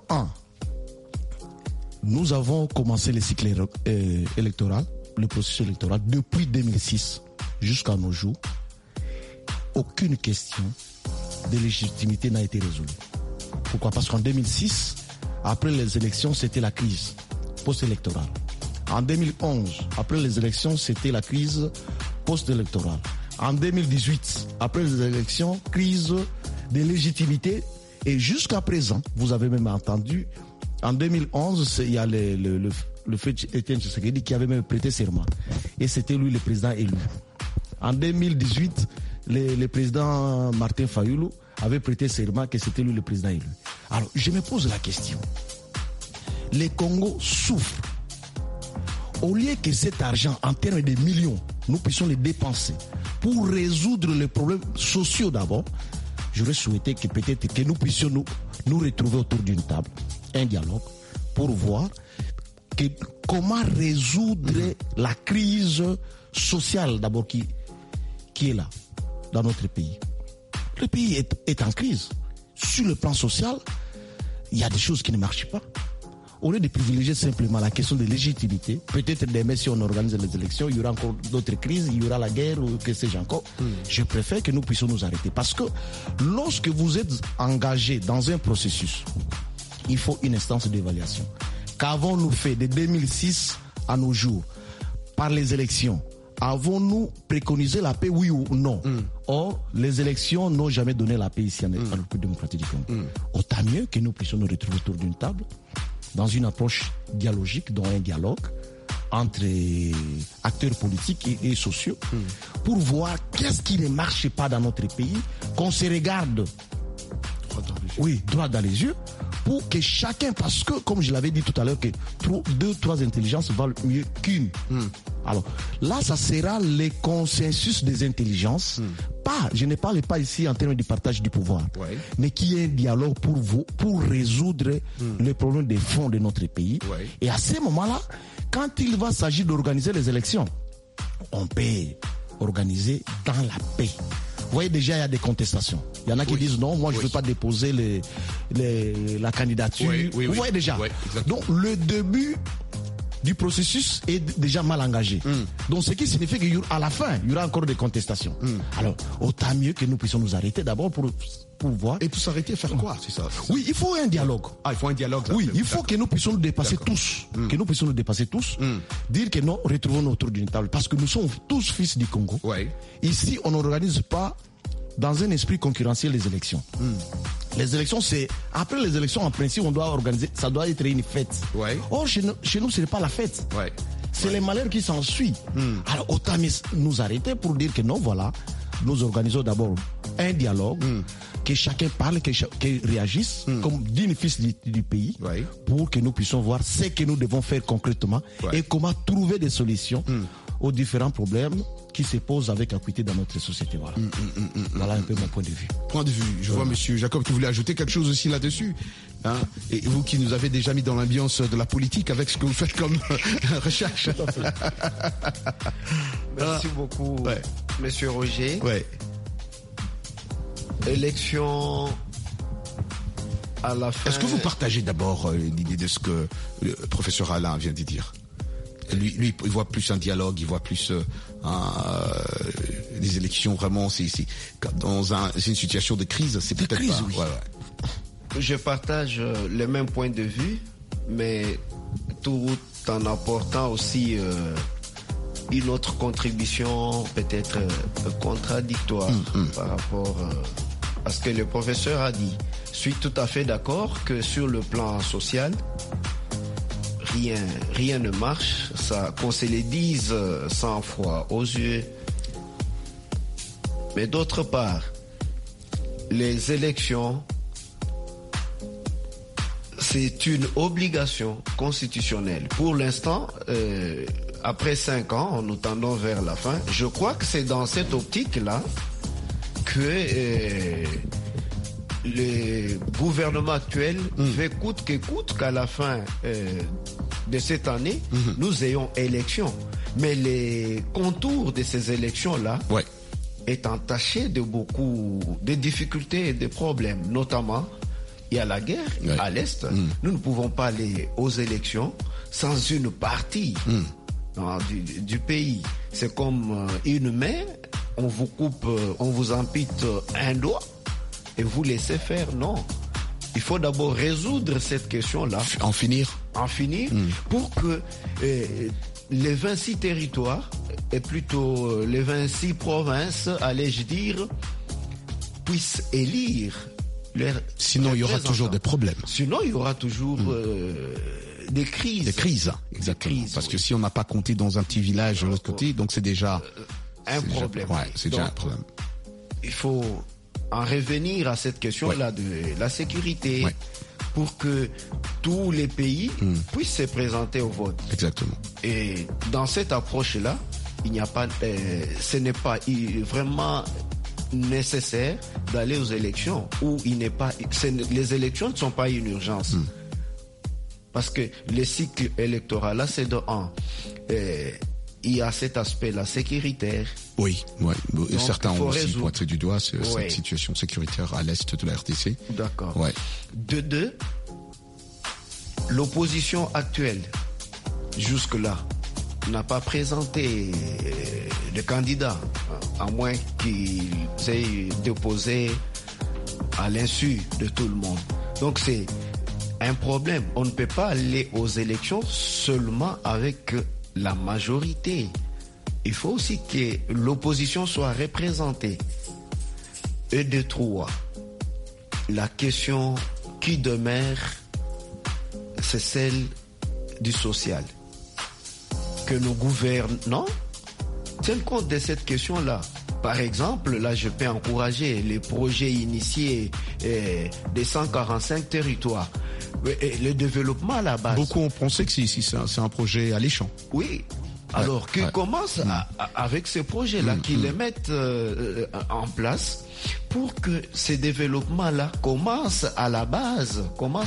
nous avons commencé le cycle électoral, le processus électoral depuis 2006 jusqu'à nos jours. Aucune question de légitimité n'a été résolue. Pourquoi? Parce qu'en 2006, après les élections, c'était la crise post-électorale. En 2011, après les élections, c'était la crise post-électorale. En 2018, après les élections, crise de légitimité. Et jusqu'à présent, vous avez même entendu, en 2011, il y a le fait Étienne Tshisekedi qui avait même prêté serment. Et c'était lui le président élu. En 2018, le président Martin Fayulu avait prêté serment que c'était lui le président élu. Alors, je me pose la question. Les Congos souffrent. Au lieu que cet argent, en termes de millions, nous puissions les dépenser pour résoudre les problèmes sociaux d'abord, j'aurais souhaité que peut-être que nous puissions nous retrouver autour d'une table, un dialogue, pour voir comment résoudre la crise sociale d'abord qui est là, dans notre pays. Le pays est en crise. Sur le plan social, il y a des choses qui ne marchent pas. au lieu de privilégier simplement la question de légitimité, peut-être demain si on organise les élections, il y aura encore d'autres crises, il y aura la guerre ou que sais-je encore. Je préfère que nous puissions nous arrêter. Parce que lorsque vous êtes engagé dans un processus, il faut une instance d'évaluation. Qu'avons-nous fait de 2006 à nos jours par les élections? Avons-nous préconisé la paix, oui ou non? Or, les élections n'ont jamais donné la paix ici en République démocratique du Congo. Autant mieux que nous puissions nous retrouver autour d'une table, dans une approche dialogique, dans un dialogue entre acteurs politiques et sociaux, pour voir qu'est-ce qui ne marche pas dans notre pays, qu'on se regarde droit dans les yeux, pour que chacun, parce que, comme je l'avais dit tout à l'heure, que 2-3 intelligences valent mieux qu'une. Alors, là, ça sera le consensus des intelligences. Je ne parle pas ici en termes de partage du pouvoir, mais qui est un dialogue pour résoudre les problèmes des fonds de notre pays. Et à ce moment-là, quand il va s'agir d'organiser les élections, on peut organiser dans la paix. Vous voyez, déjà, il y a des contestations. Il y en a qui disent non, moi je ne veux pas déposer la candidature. Vous voyez déjà. Donc le début du processus est déjà mal engagé. Donc ce qui signifie qu'à la fin, il y aura encore des contestations. Alors, autant mieux que nous puissions nous arrêter d'abord pour voir. Et pour s'arrêter, faire quoi, c'est ça? Oui, il faut un dialogue. Il faut un dialogue. Là, oui, il faut que nous puissions nous dépasser tous. Que nous puissions nous dépasser tous. Dire que non, retrouvons-nous autour d'une table. Parce que nous sommes tous fils du Congo. Ici, on n'organise pas dans un esprit concurrentiel les élections. Les élections, c'est... Après les élections, en principe, on doit organiser... Ça doit être une fête. Or, chez nous, ce n'est pas la fête. C'est les malheurs qui s'ensuivent. Alors, autant nous arrêter pour dire que non, voilà, nous organisons d'abord un dialogue, que chacun parle, que réagisse, comme digne fils du pays, pour que nous puissions voir ce que nous devons faire concrètement et comment trouver des solutions aux différents problèmes qui se posent avec acuité dans notre société. Voilà. Voilà un peu mon point de vue. Point de vue. Je vois monsieur Jacob qui voulait ajouter quelque chose aussi là-dessus. Et vous qui nous avez déjà mis dans l'ambiance de la politique avec ce que vous faites comme recherche. Merci beaucoup, monsieur Roger. Élection à la fin. Est-ce que vous partagez d'abord l'idée de ce que le professeur Alain vient de dire? Lui, il voit plus un dialogue, il voit plus des élections. Vraiment, c'est une situation de crise. C'est peut-être crise, pas. Oui. Je partage les mêmes points de vue, mais tout en apportant aussi une autre contribution peut-être contradictoire par rapport à ce que le professeur a dit. Je suis tout à fait d'accord que sur le plan social, rien ne marche, ça, qu'on se le dise 100 fois aux yeux. Mais d'autre part, les élections, c'est une obligation constitutionnelle. Pour l'instant, après 5 ans, nous tendons vers la fin. Je crois que c'est dans cette optique-là que le gouvernement actuel fait coûte que coûte qu'à la fin de cette année, nous ayons élection. Mais les contours de ces élections-là est entaché de beaucoup de difficultés et de problèmes. Notamment, il y a la guerre à l'Est. Nous ne pouvons pas aller aux élections sans une partie du pays. C'est comme une main, on vous coupe, on vous ampute un doigt et vous laissez faire. Non. Il faut d'abord résoudre cette question-là. En finir pour que les 26 territoires, et plutôt les 26 provinces, allais-je dire, puissent élire leurs Sinon, il y aura toujours des problèmes. Sinon, il y aura toujours des crises. Des crises, exactement. Parce que si on n'a pas compté dans un petit village de l'autre côté, donc c'est déjà... un problème. C'est déjà un problème. Il faut en revenir à cette question-là de la sécurité pour que tous les pays puissent se présenter au vote. Exactement. Et dans cette approche-là, il n'y a pas, ce n'est pas vraiment nécessaire d'aller aux élections où il n'est pas, les élections ne sont pas une urgence. Parce que le cycle électoral, là, c'est de 1. Il y a cet aspect-là sécuritaire. Oui. Et certains ont aussi pointé du doigt cette situation sécuritaire à l'est de la RDC. D'accord. De 2, l'opposition actuelle, jusque-là, n'a pas présenté de candidat, à moins qu'ils aient déposé à l'insu de tout le monde. Donc c'est un problème. On ne peut pas aller aux élections seulement avec la majorité. Il faut aussi que l'opposition soit représentée. Et de trois, la question qui demeure, c'est celle du social. Que nos gouvernants tiennent compte de cette question-là. Par exemple, là, je peux encourager les projets initiés des 145 territoires. Le développement à la base. Beaucoup ont pensé que c'est un projet alléchant. Oui. Alors qu'ils commencent avec ces projets-là, qu'ils les mettent en place pour que ces développements-là commencent à la base.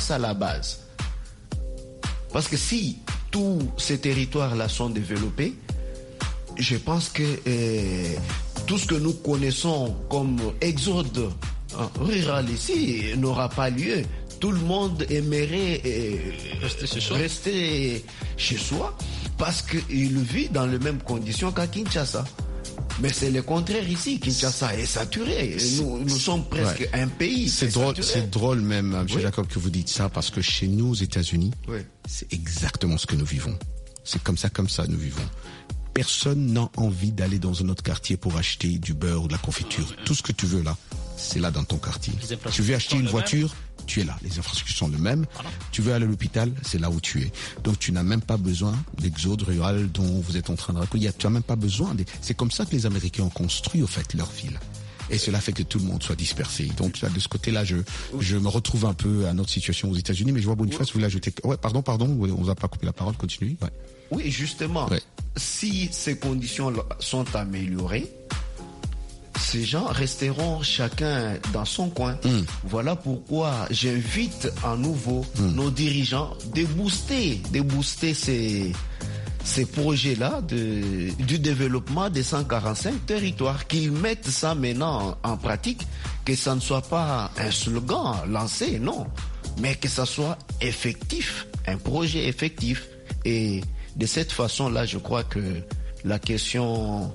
Parce que si tous ces territoires-là sont développés, je pense que tout ce que nous connaissons comme exode rural ici n'aura pas lieu. Tout le monde aimerait rester chez soi parce qu'il vit dans les mêmes conditions qu'à Kinshasa. Mais c'est le contraire ici. Kinshasa est saturé. Nous sommes presque un pays. C'est drôle même, M. Jacob, que vous dites ça, parce que chez nous, aux États-Unis, c'est exactement ce que nous vivons. C'est comme ça nous vivons. Personne n'a envie d'aller dans un autre quartier pour acheter du beurre ou de la confiture. Tout ce que tu veux là, c'est là dans ton quartier. Tu veux acheter une voiture, tu es là. Les infrastructures sont les mêmes. Tu veux aller à l'hôpital, c'est là où tu es. Donc tu n'as même pas besoin d'exode rural dont vous êtes en train de raconter. Tu n'as même pas besoin. C'est comme ça que les Américains ont construit au fait leur ville. Et cela fait que tout le monde soit dispersé. Donc là, de ce côté-là, je me retrouve un peu à notre situation aux États-Unis. Mais je vois Boniface, vous voulez ajouter. Ouais, pardon, on vous a pas coupé la parole. Continuez. Ouais. Oui, justement. Ouais. Si ces conditions sont améliorées, ces gens resteront chacun dans son coin. Voilà pourquoi j'invite à nouveau nos dirigeants de booster ces projets-là du développement des 145 territoires, qu'ils mettent ça maintenant en pratique, que ça ne soit pas un slogan lancé, non, mais que ça soit effectif, un projet effectif. Et de cette façon-là, je crois que la question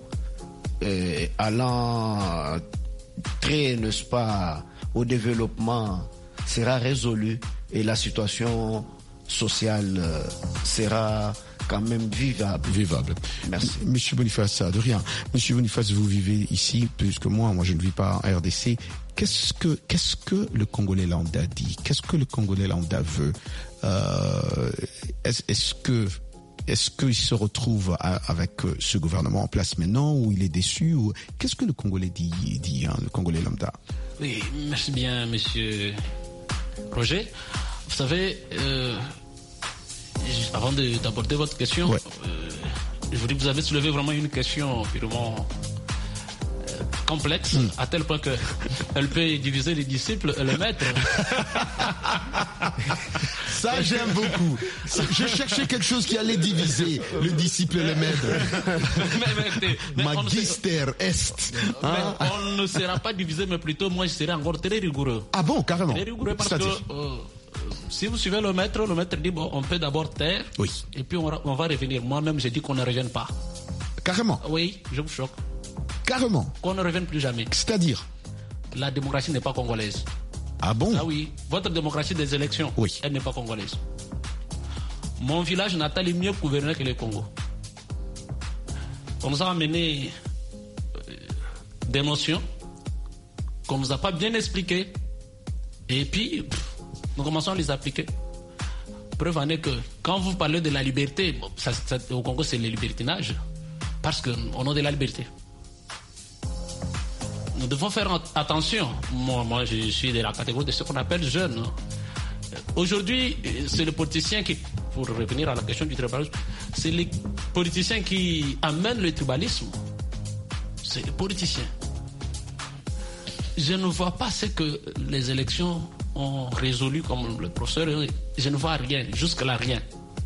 allant très, n'est-ce pas, au développement sera résolue et la situation sociale sera quand même vivable. Merci. Monsieur Boniface, de rien. Monsieur Boniface, vous vivez ici plus que moi je ne vis pas en RDC. Qu'est-ce que le Congolais lambda dit? Qu'est-ce que le Congolais lambda veut? Est-ce qu'il se retrouve avec ce gouvernement en place maintenant, ou il est déçu, ou qu'est-ce que le Congolais dit le Congolais lambda? Oui, merci bien, monsieur Roger. Vous savez, avant d'aborder votre question, je vous dis que vous avez soulevé vraiment une question purement complexe, à tel point qu'elle peut diviser les disciples et les maîtres. Ça, j'aime beaucoup. Je cherchais quelque chose qui allait diviser le disciple et le maître. Magister est. Mais on ne sera pas divisé, mais plutôt moi je serai encore très rigoureux. Ah bon, carrément. Très rigoureux parce que si vous suivez le maître dit bon, on peut d'abord taire, et puis on va revenir. Moi-même, j'ai dit qu'on ne revienne pas. Carrément. Oui, je vous choque. Carrément. Qu'on ne revienne plus jamais. C'est-à-dire? La démocratie n'est pas congolaise. Ah bon? Ah oui. Votre démocratie des élections, elle n'est pas congolaise. Mon village natal est mieux gouverné que le Congo. On nous a amené des notions qu'on ne nous a pas bien expliquées. Et puis, nous commençons à les appliquer. Preuve en est que quand vous parlez de la liberté, au Congo, c'est le libertinage. Parce qu'au nom de la liberté, nous devons faire attention. Moi, je suis de la catégorie de ce qu'on appelle jeunes. Aujourd'hui, c'est le politicien qui, pour revenir à la question du tribalisme, c'est les politiciens qui amènent le tribalisme. C'est les politiciens. Je ne vois pas ce que les élections ont résolu comme le professeur. Je ne vois rien, jusque-là rien.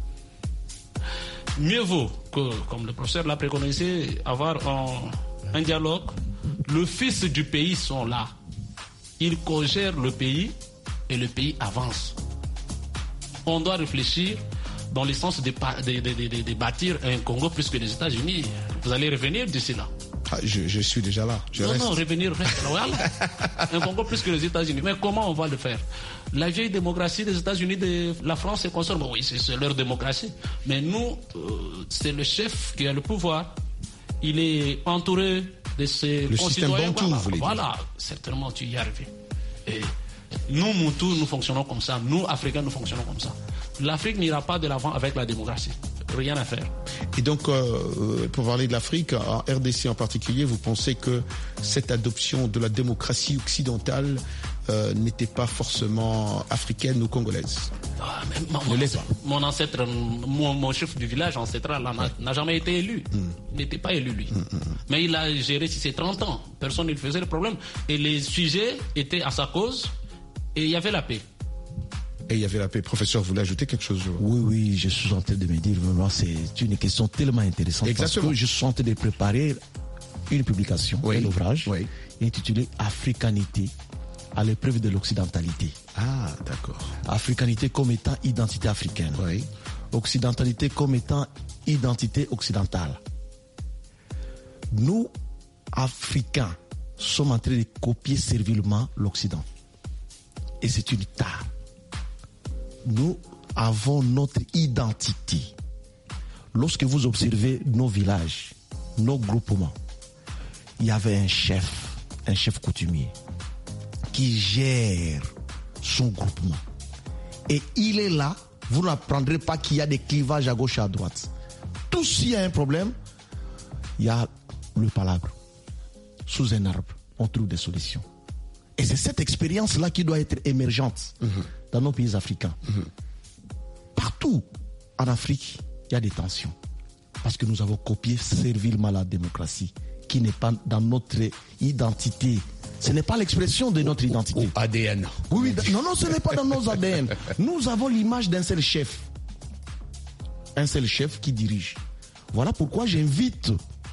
Mieux vaut que, comme le professeur l'a préconisé, avoir un dialogue. Les fils du pays sont là. Ils co-gèrent le pays et le pays avance. on doit réfléchir dans le sens de bâtir un Congo plus que les États-Unis. Vous allez revenir d'ici là. Je suis déjà là. Revenir. Voilà. Un Congo plus que les États-Unis. Mais comment on va le faire? La vieille démocratie des États-Unis, de la France se conserve. Oui, c'est leur démocratie. Mais nous, c'est le chef qui a le pouvoir. Il est entouré de ses concitoyens. Voilà, certainement, tu y es arrivé. Et nous, Moutou, nous fonctionnons comme ça. Nous, Africains, nous fonctionnons comme ça. L'Afrique n'ira pas de l'avant avec la démocratie. Rien à faire. Et donc, pour parler de l'Afrique, en RDC en particulier, vous pensez que cette adoption de la démocratie occidentale n'était pas forcément africaine ou congolaise? Mon ancêtre, mon chef du village ancestral n'a jamais été élu. Il n'était pas élu, lui. Mais il a géré ces 30 ans. Personne ne lui faisait le problème. Et les sujets étaient à sa cause et il y avait la paix. Et il y avait la paix. Professeur, vous voulez ajouter quelque chose? Oui, je suis en train de me dire, vraiment, c'est une question tellement intéressante. Exactement. Parce que je suis en train de préparer une publication, un ouvrage, intitulé Africanité à l'épreuve de l'occidentalité. Ah, d'accord. Africanité comme étant identité africaine. Oui. Occidentalité comme étant identité occidentale. Nous, Africains, sommes en train de copier servilement l'Occident. Et c'est une tare. Nous avons notre identité. Lorsque vous observez nos villages, nos groupements, il y avait un chef coutumier, qui gère son groupement. Et il est là, vous n'apprendrez pas qu'il y a des clivages à gauche et à droite. Tout s'il y a un problème, il y a le palabre. Sous un arbre, on trouve des solutions. Et c'est cette expérience-là qui doit être émergente dans nos pays africains. Partout en Afrique, il y a des tensions. Parce que nous avons copié servilement la démocratie, qui n'est pas dans notre identité. Ce n'est pas l'expression de notre identité. Ou ADN. Oui, non, ce n'est pas dans nos ADN. Nous avons l'image d'un seul chef. Un seul chef qui dirige. Voilà pourquoi j'invite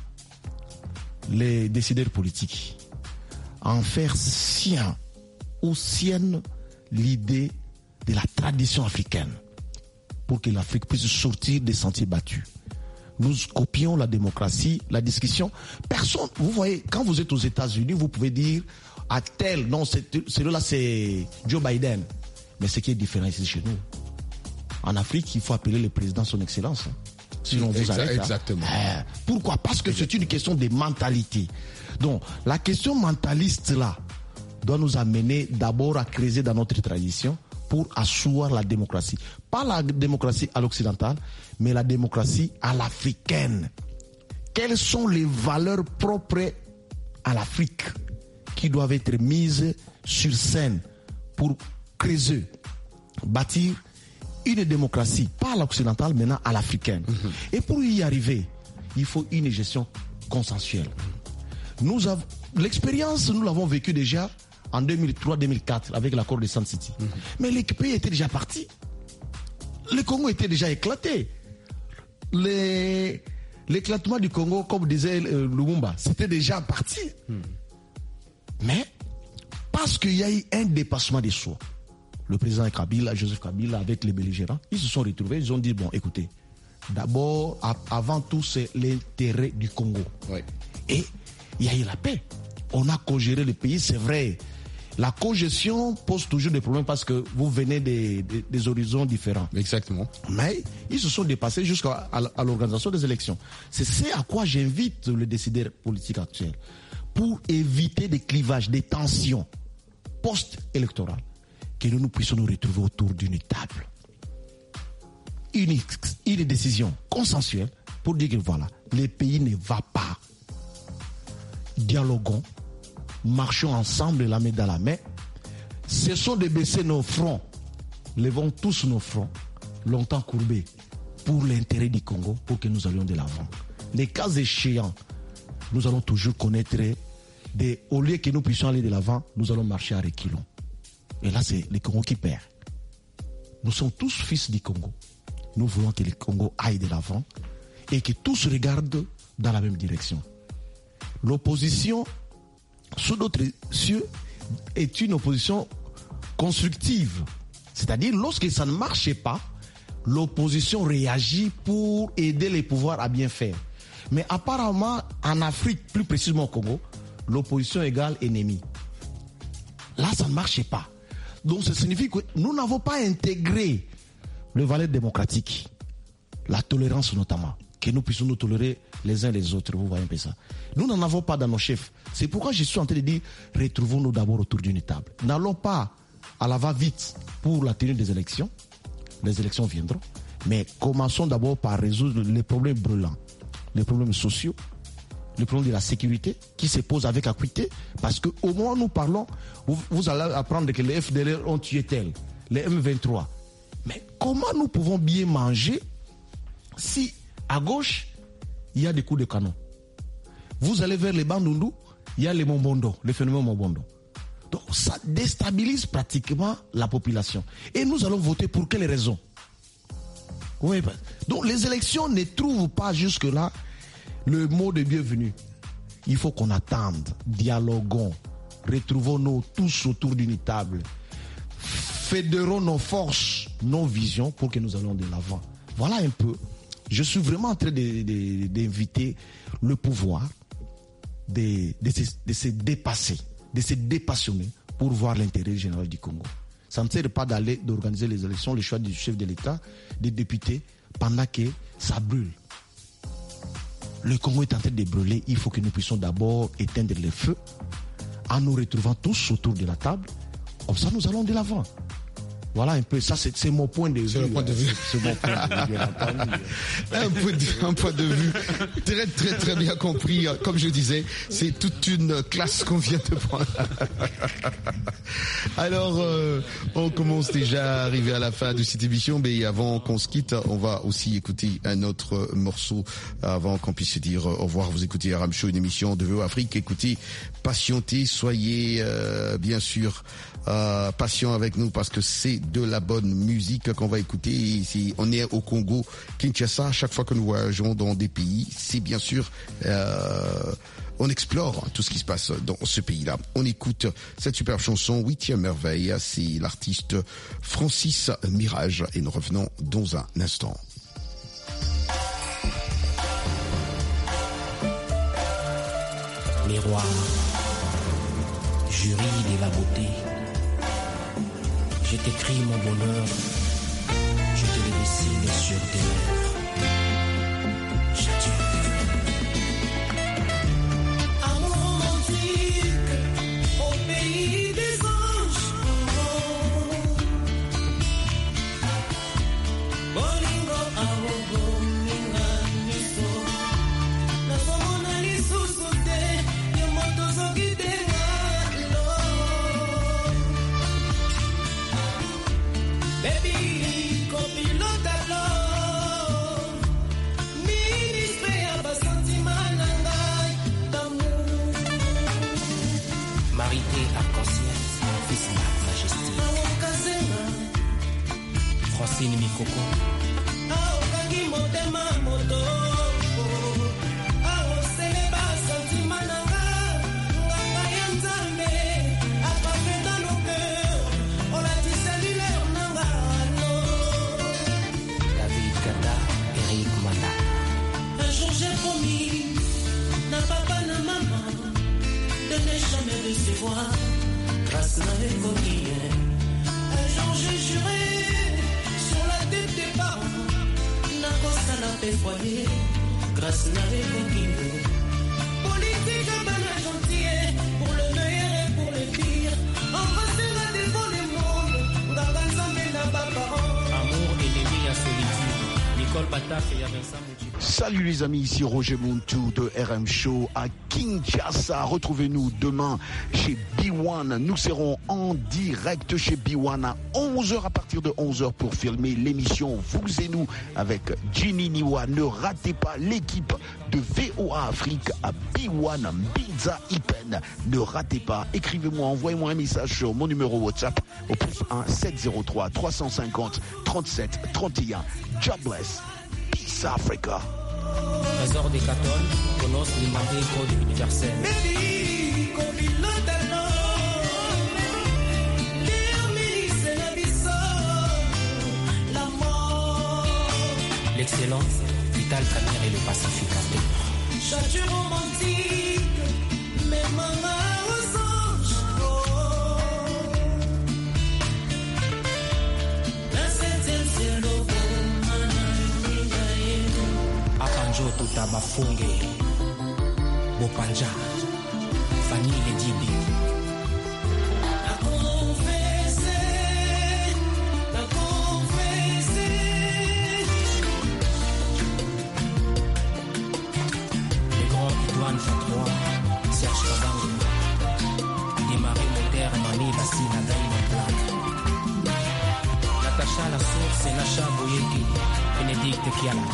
les décideurs politiques à en faire sien ou sienne l'idée de la tradition africaine pour que l'Afrique puisse sortir des sentiers battus. Nous copions la démocratie, la discussion. Personne, vous voyez, quand vous êtes aux États-Unis, vous pouvez dire à tel, non, celui-là c'est Joe Biden. Mais ce qui est différent ici chez nous. En Afrique, il faut appeler le président son excellence. Sinon, vous arrête. Exactement. Pourquoi? Parce que c'est une question de mentalité. Donc, la question mentaliste là doit nous amener d'abord à creuser dans notre tradition pour asseoir la démocratie. Pas la démocratie à l'occidentale, mais la démocratie à l'africaine. Quelles sont les valeurs propres à l'Afrique qui doivent être mises sur scène pour creuser, bâtir une démocratie, pas à l'occidentale, maintenant à l'africaine. Et pour y arriver, il faut une gestion consensuelle. L'expérience, nous l'avons vécue déjà en 2003-2004 avec l'accord de Sun City. Mais les pays étaient déjà partis. Le Congo était déjà éclaté. L'éclatement du Congo, comme disait Lumumba, c'était déjà parti. Mais parce qu'il y a eu un dépassement des soi, le président Kabila, Joseph Kabila, avec les belligérants, ils se sont retrouvés, ils ont dit, bon, écoutez, d'abord, avant tout, c'est l'intérêt du Congo. Et il y a eu la paix. On a co-géré le pays, c'est vrai. La co-gestion pose toujours des problèmes parce que vous venez des horizons différents. Exactement. Mais ils se sont dépassés jusqu'à l'organisation des élections. C'est ce à quoi j'invite le décideur politique actuel. Pour éviter des clivages, des tensions post-électorales, que nous puissions nous retrouver autour d'une table. Une décision consensuelle pour dire que voilà, le pays ne va pas. Dialoguons, marchons ensemble la main dans la main, cessons de baisser nos fronts, levons tous nos fronts, longtemps courbés, pour l'intérêt du Congo, pour que nous allions de l'avant. Les cas échéants, nous allons toujours connaître au lieu que nous puissions aller de l'avant, nous allons marcher à reculons. Et là, c'est le Congo qui perd. Nous sommes tous fils du Congo. Nous voulons que le Congo aille de l'avant et que tous regardent dans la même direction. L'opposition, sous d'autres cieux, est une opposition constructive C'est-à-dire, lorsque ça ne marchait pas, l'opposition réagit pour aider les pouvoirs à bien faire. Mais apparemment, en Afrique, plus précisément au Congo, l'opposition égale ennemi. Là, ça ne marchait pas. Donc, ça signifie que nous n'avons pas intégré le valeur démocratique, la tolérance notamment, que nous puissions nous tolérer les uns les autres. Vous voyez un peu ça. Nous n'en avons pas dans nos chefs. C'est pourquoi je suis en train de dire, retrouvons-nous d'abord autour d'une table. N'allons pas à la va-vite pour la tenue des élections. Les élections viendront. Mais commençons d'abord par résoudre les problèmes brûlants, les problèmes sociaux, le problème de la sécurité qui se pose avec acuité. Parce qu'au moment où nous parlons, vous allez apprendre que les FDLR ont tué tel, les M23. Mais comment nous pouvons bien manger si à gauche, il y a des coups de canon? Vous allez vers les Bandundu, il y a les Mombondo, les phénomènes Mombondo. Donc ça déstabilise pratiquement la population. Et nous allons voter pour quelles raisons? Oui, donc les élections ne trouvent pas jusque-là le mot de bienvenue. Il faut qu'on attende, dialoguons, retrouvons-nous tous autour d'une table, fédérons nos forces, nos visions pour que nous allions de l'avant. Voilà un peu. Je suis vraiment en train d'inviter le pouvoir de se dépasser, de se dépassionner pour voir l'intérêt général du Congo. Ça ne sert pas d'organiser les élections, le choix du chef de l'État, des députés, pendant que ça brûle. Le Congo est en train de brûler. Il faut que nous puissions d'abord éteindre les feux en nous retrouvant tous autour de la table. Comme ça, nous allons de l'avant. Voilà un peu, ça c'est mon point de vue. C'est le point de vue. C'est mon point de vue, bien entendu. Un point de vue très très très bien compris. Comme je disais, c'est toute une classe qu'on vient de prendre. Alors, on commence déjà à arriver à la fin de cette émission, mais avant qu'on se quitte, on va aussi écouter un autre morceau avant qu'on puisse se dire au revoir. Vous écoutez RM Show, une émission de VO Afrique. Écoutez, patientez, soyez bien sûr patient avec nous parce que c'est de la bonne musique qu'on va écouter. Ici, on est au Congo, Kinshasa. Chaque fois que nous voyageons dans des pays, c'est bien sûr, on explore tout ce qui se passe dans ce pays-là. On écoute cette superbe chanson, 8e merveille. C'est l'artiste Francis Mirage et nous revenons dans un instant. Miroir, jury de la beauté. Je t'écris mon bonheur, je te le dessine sur tes lèvres. J'adore. Amour romantique au pays des anges. Bolingo awogo minga miso. Na somona lisusu te, yo moto zoki te. Baby, copilote à l'eau. Ministre à bas sentiment d'amour. Marité à conscience, fils de majesté. Francine Mikoko. Aokangi motema moto. Aosele bas sentiment nganga ya nzambe. Apapé dans nos cœurs, on a dit cellulaire. Eric Manda. Un jour j'ai promis, na papa, na maman, de ne jamais décevoir. Grâce à l'économie, un jour j'ai juré sur la tête des parents. Na cosa na paix foyer, grâce à l'économie. Politique à ben gentil, pour le meilleur et pour le pire. Embrasser la devant le monde, d'avancer na papa. Amour, ennemi à solitude. Nicole Pataf et Vincent Mouti. Salut les amis, ici Roger Montou de RM Show à Kinshasa. Retrouvez-nous demain chez B1. Nous serons en direct chez B1 à 11h, à partir de 11h pour filmer l'émission Vous et nous avec Ginny Niwa. Ne ratez pas l'équipe de VOA Afrique à B1 Biza Ipen. Ne ratez pas, écrivez-moi, envoyez-moi un message sur mon numéro WhatsApp au +1 703 350 37 31. Jobless. Peace Africa. Trésor des Catoles, Conos Limandé, Code universel. Baby, copilote à l'eau. Dér ministre na biso. Excellence, Vital Camille et le pacificateur. Château romantique, mes mamans aux anges. La septième ciel au Apanjo tuta bafunge Bopanja Famille Dibi. Les grands Idouane Fatrois, Serge Kabango, Démarrer Moteur, Mani Bassina Gaïma Plate, Natacha La Source, Nacha Boyeki, Bénédicte Kiala.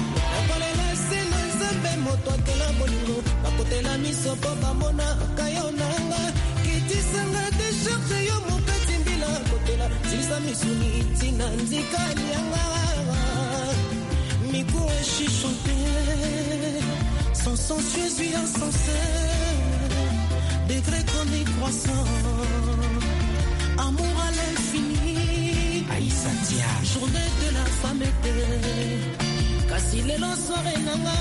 moto akela bolingo bakotela miso po bamona kayonanga kitisanga te shokte yo mokati mbila kotela silisa misuni tina nzikali yanga miku echichante sans sensueuse vie insensée degré comme croissant amour à l'infini Aïssa Tia journée de la femme été kasi lelo soirée nanga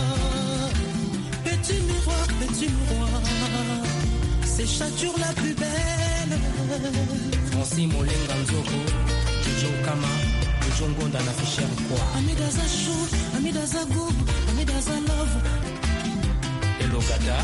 petit miroir c'est la plus belle. Francis Molenga Nzoko, Jojo Kama, Jojo Ngonda na Fisher quoi. Amidaza show, Amidaza go, Amidaza love. Hello Gada.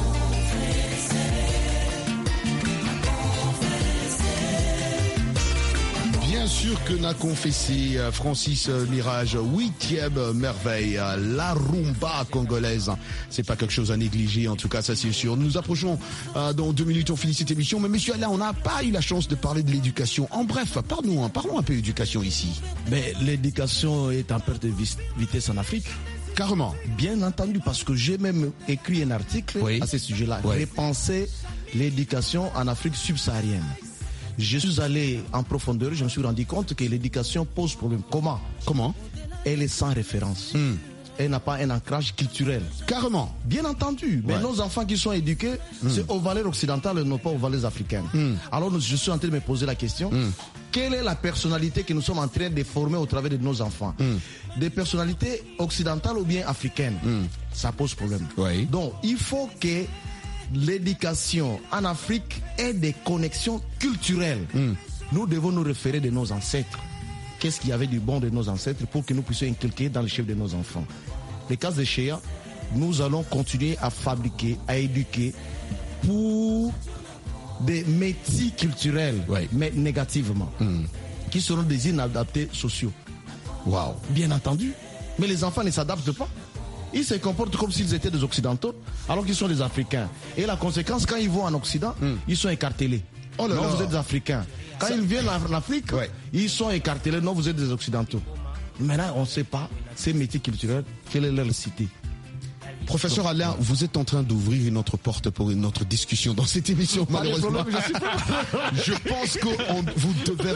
Bien sûr que n'a confessé Francis Mirage, 8e merveille, la rumba congolaise. C'est pas quelque chose à négliger, en tout cas, ça c'est sûr. Nous approchons dans 2 minutes, on finit cette émission. Mais monsieur Alain, on n'a pas eu la chance de parler de l'éducation. En bref, parlons un peu d'éducation ici. Mais l'éducation est en perte de vitesse en Afrique. Carrément. Bien entendu, parce que j'ai même écrit un article à ce sujet-là. Repenser l'éducation en Afrique subsaharienne. Je suis allé en profondeur, je me suis rendu compte que l'éducation pose problème. Comment? Elle est sans référence. Elle n'a pas un ancrage culturel. Carrément. Bien entendu. Mais nos enfants qui sont éduqués, c'est aux valeurs occidentales et non pas aux valeurs africaines. Alors je suis en train de me poser la question. Quelle est la personnalité que nous sommes en train de former au travers de nos enfants? Des personnalités occidentales ou bien africaines? Ça pose problème. Donc il faut que l'éducation en Afrique ait des connexions culturelles. Nous devons nous référer de nos ancêtres. Qu'est-ce qu'il y avait du bon de nos ancêtres pour que nous puissions inculquer dans le chef de nos enfants. Les cas de Chéa, nous allons continuer à fabriquer, à éduquer pour des métiers culturels, mais négativement, qui seront des inadaptés sociaux. Bien entendu. Mais les enfants ne s'adaptent pas. Ils se comportent comme s'ils étaient des Occidentaux, alors qu'ils sont des Africains. Et la conséquence, quand ils vont en Occident, ils sont écartelés. Non, vous êtes des Africains. Quand ils viennent en Afrique, ils sont écartelés. Non, vous êtes des Occidentaux. Maintenant, on ne sait pas, ces métiers culturels, quelle est leur cité. Professeur Alain, vous êtes en train d'ouvrir une autre porte pour une autre discussion dans cette émission, malheureusement. Je pense que vous devez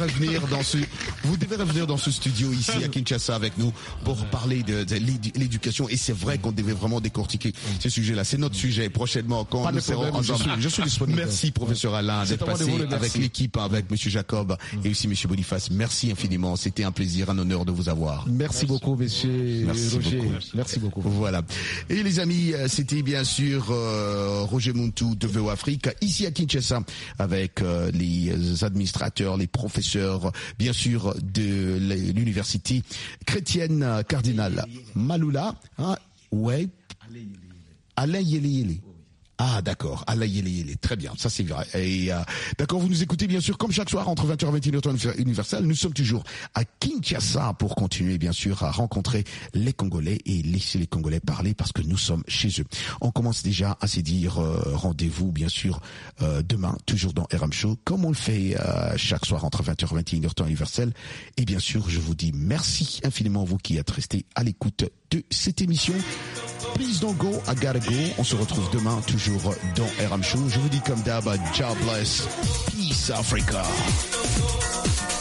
revenir dans ce studio ici à Kinshasa avec nous pour parler de l'éducation. Et c'est vrai qu'on devait vraiment décortiquer ce sujet-là. C'est notre sujet prochainement quand nous serons ensemble. Je suis disponible. Merci professeur Alain d'être passé avec l'équipe, avec monsieur Jacob et aussi monsieur Boniface. Merci infiniment. C'était un plaisir, un honneur de vous avoir. Merci beaucoup, monsieur Roger. Merci beaucoup. Voilà. Et les amis, c'était bien sûr Roger Muntu de VO Afrique, ici à Kinshasa, avec les administrateurs, les professeurs, bien sûr, de l'université chrétienne cardinal Maloula. Alain Yele. Ah d'accord, Alain Yele, très bien, ça c'est vrai. Et d'accord, vous nous écoutez bien sûr comme chaque soir entre 20h et 21h temps universel. Nous sommes toujours à Kinshasa pour continuer bien sûr à rencontrer les Congolais et laisser les Congolais parler parce que nous sommes chez eux. On commence déjà à se dire rendez-vous bien sûr demain, toujours dans RM Show, comme on le fait chaque soir entre 20h et 21h temps universel. Et bien sûr, je vous dis merci infiniment vous qui êtes restés à l'écoute de cette émission. Please don't go, I gotta go. On se retrouve demain, toujours dans RM Show. Je vous dis comme d'hab, God bless. Peace Africa.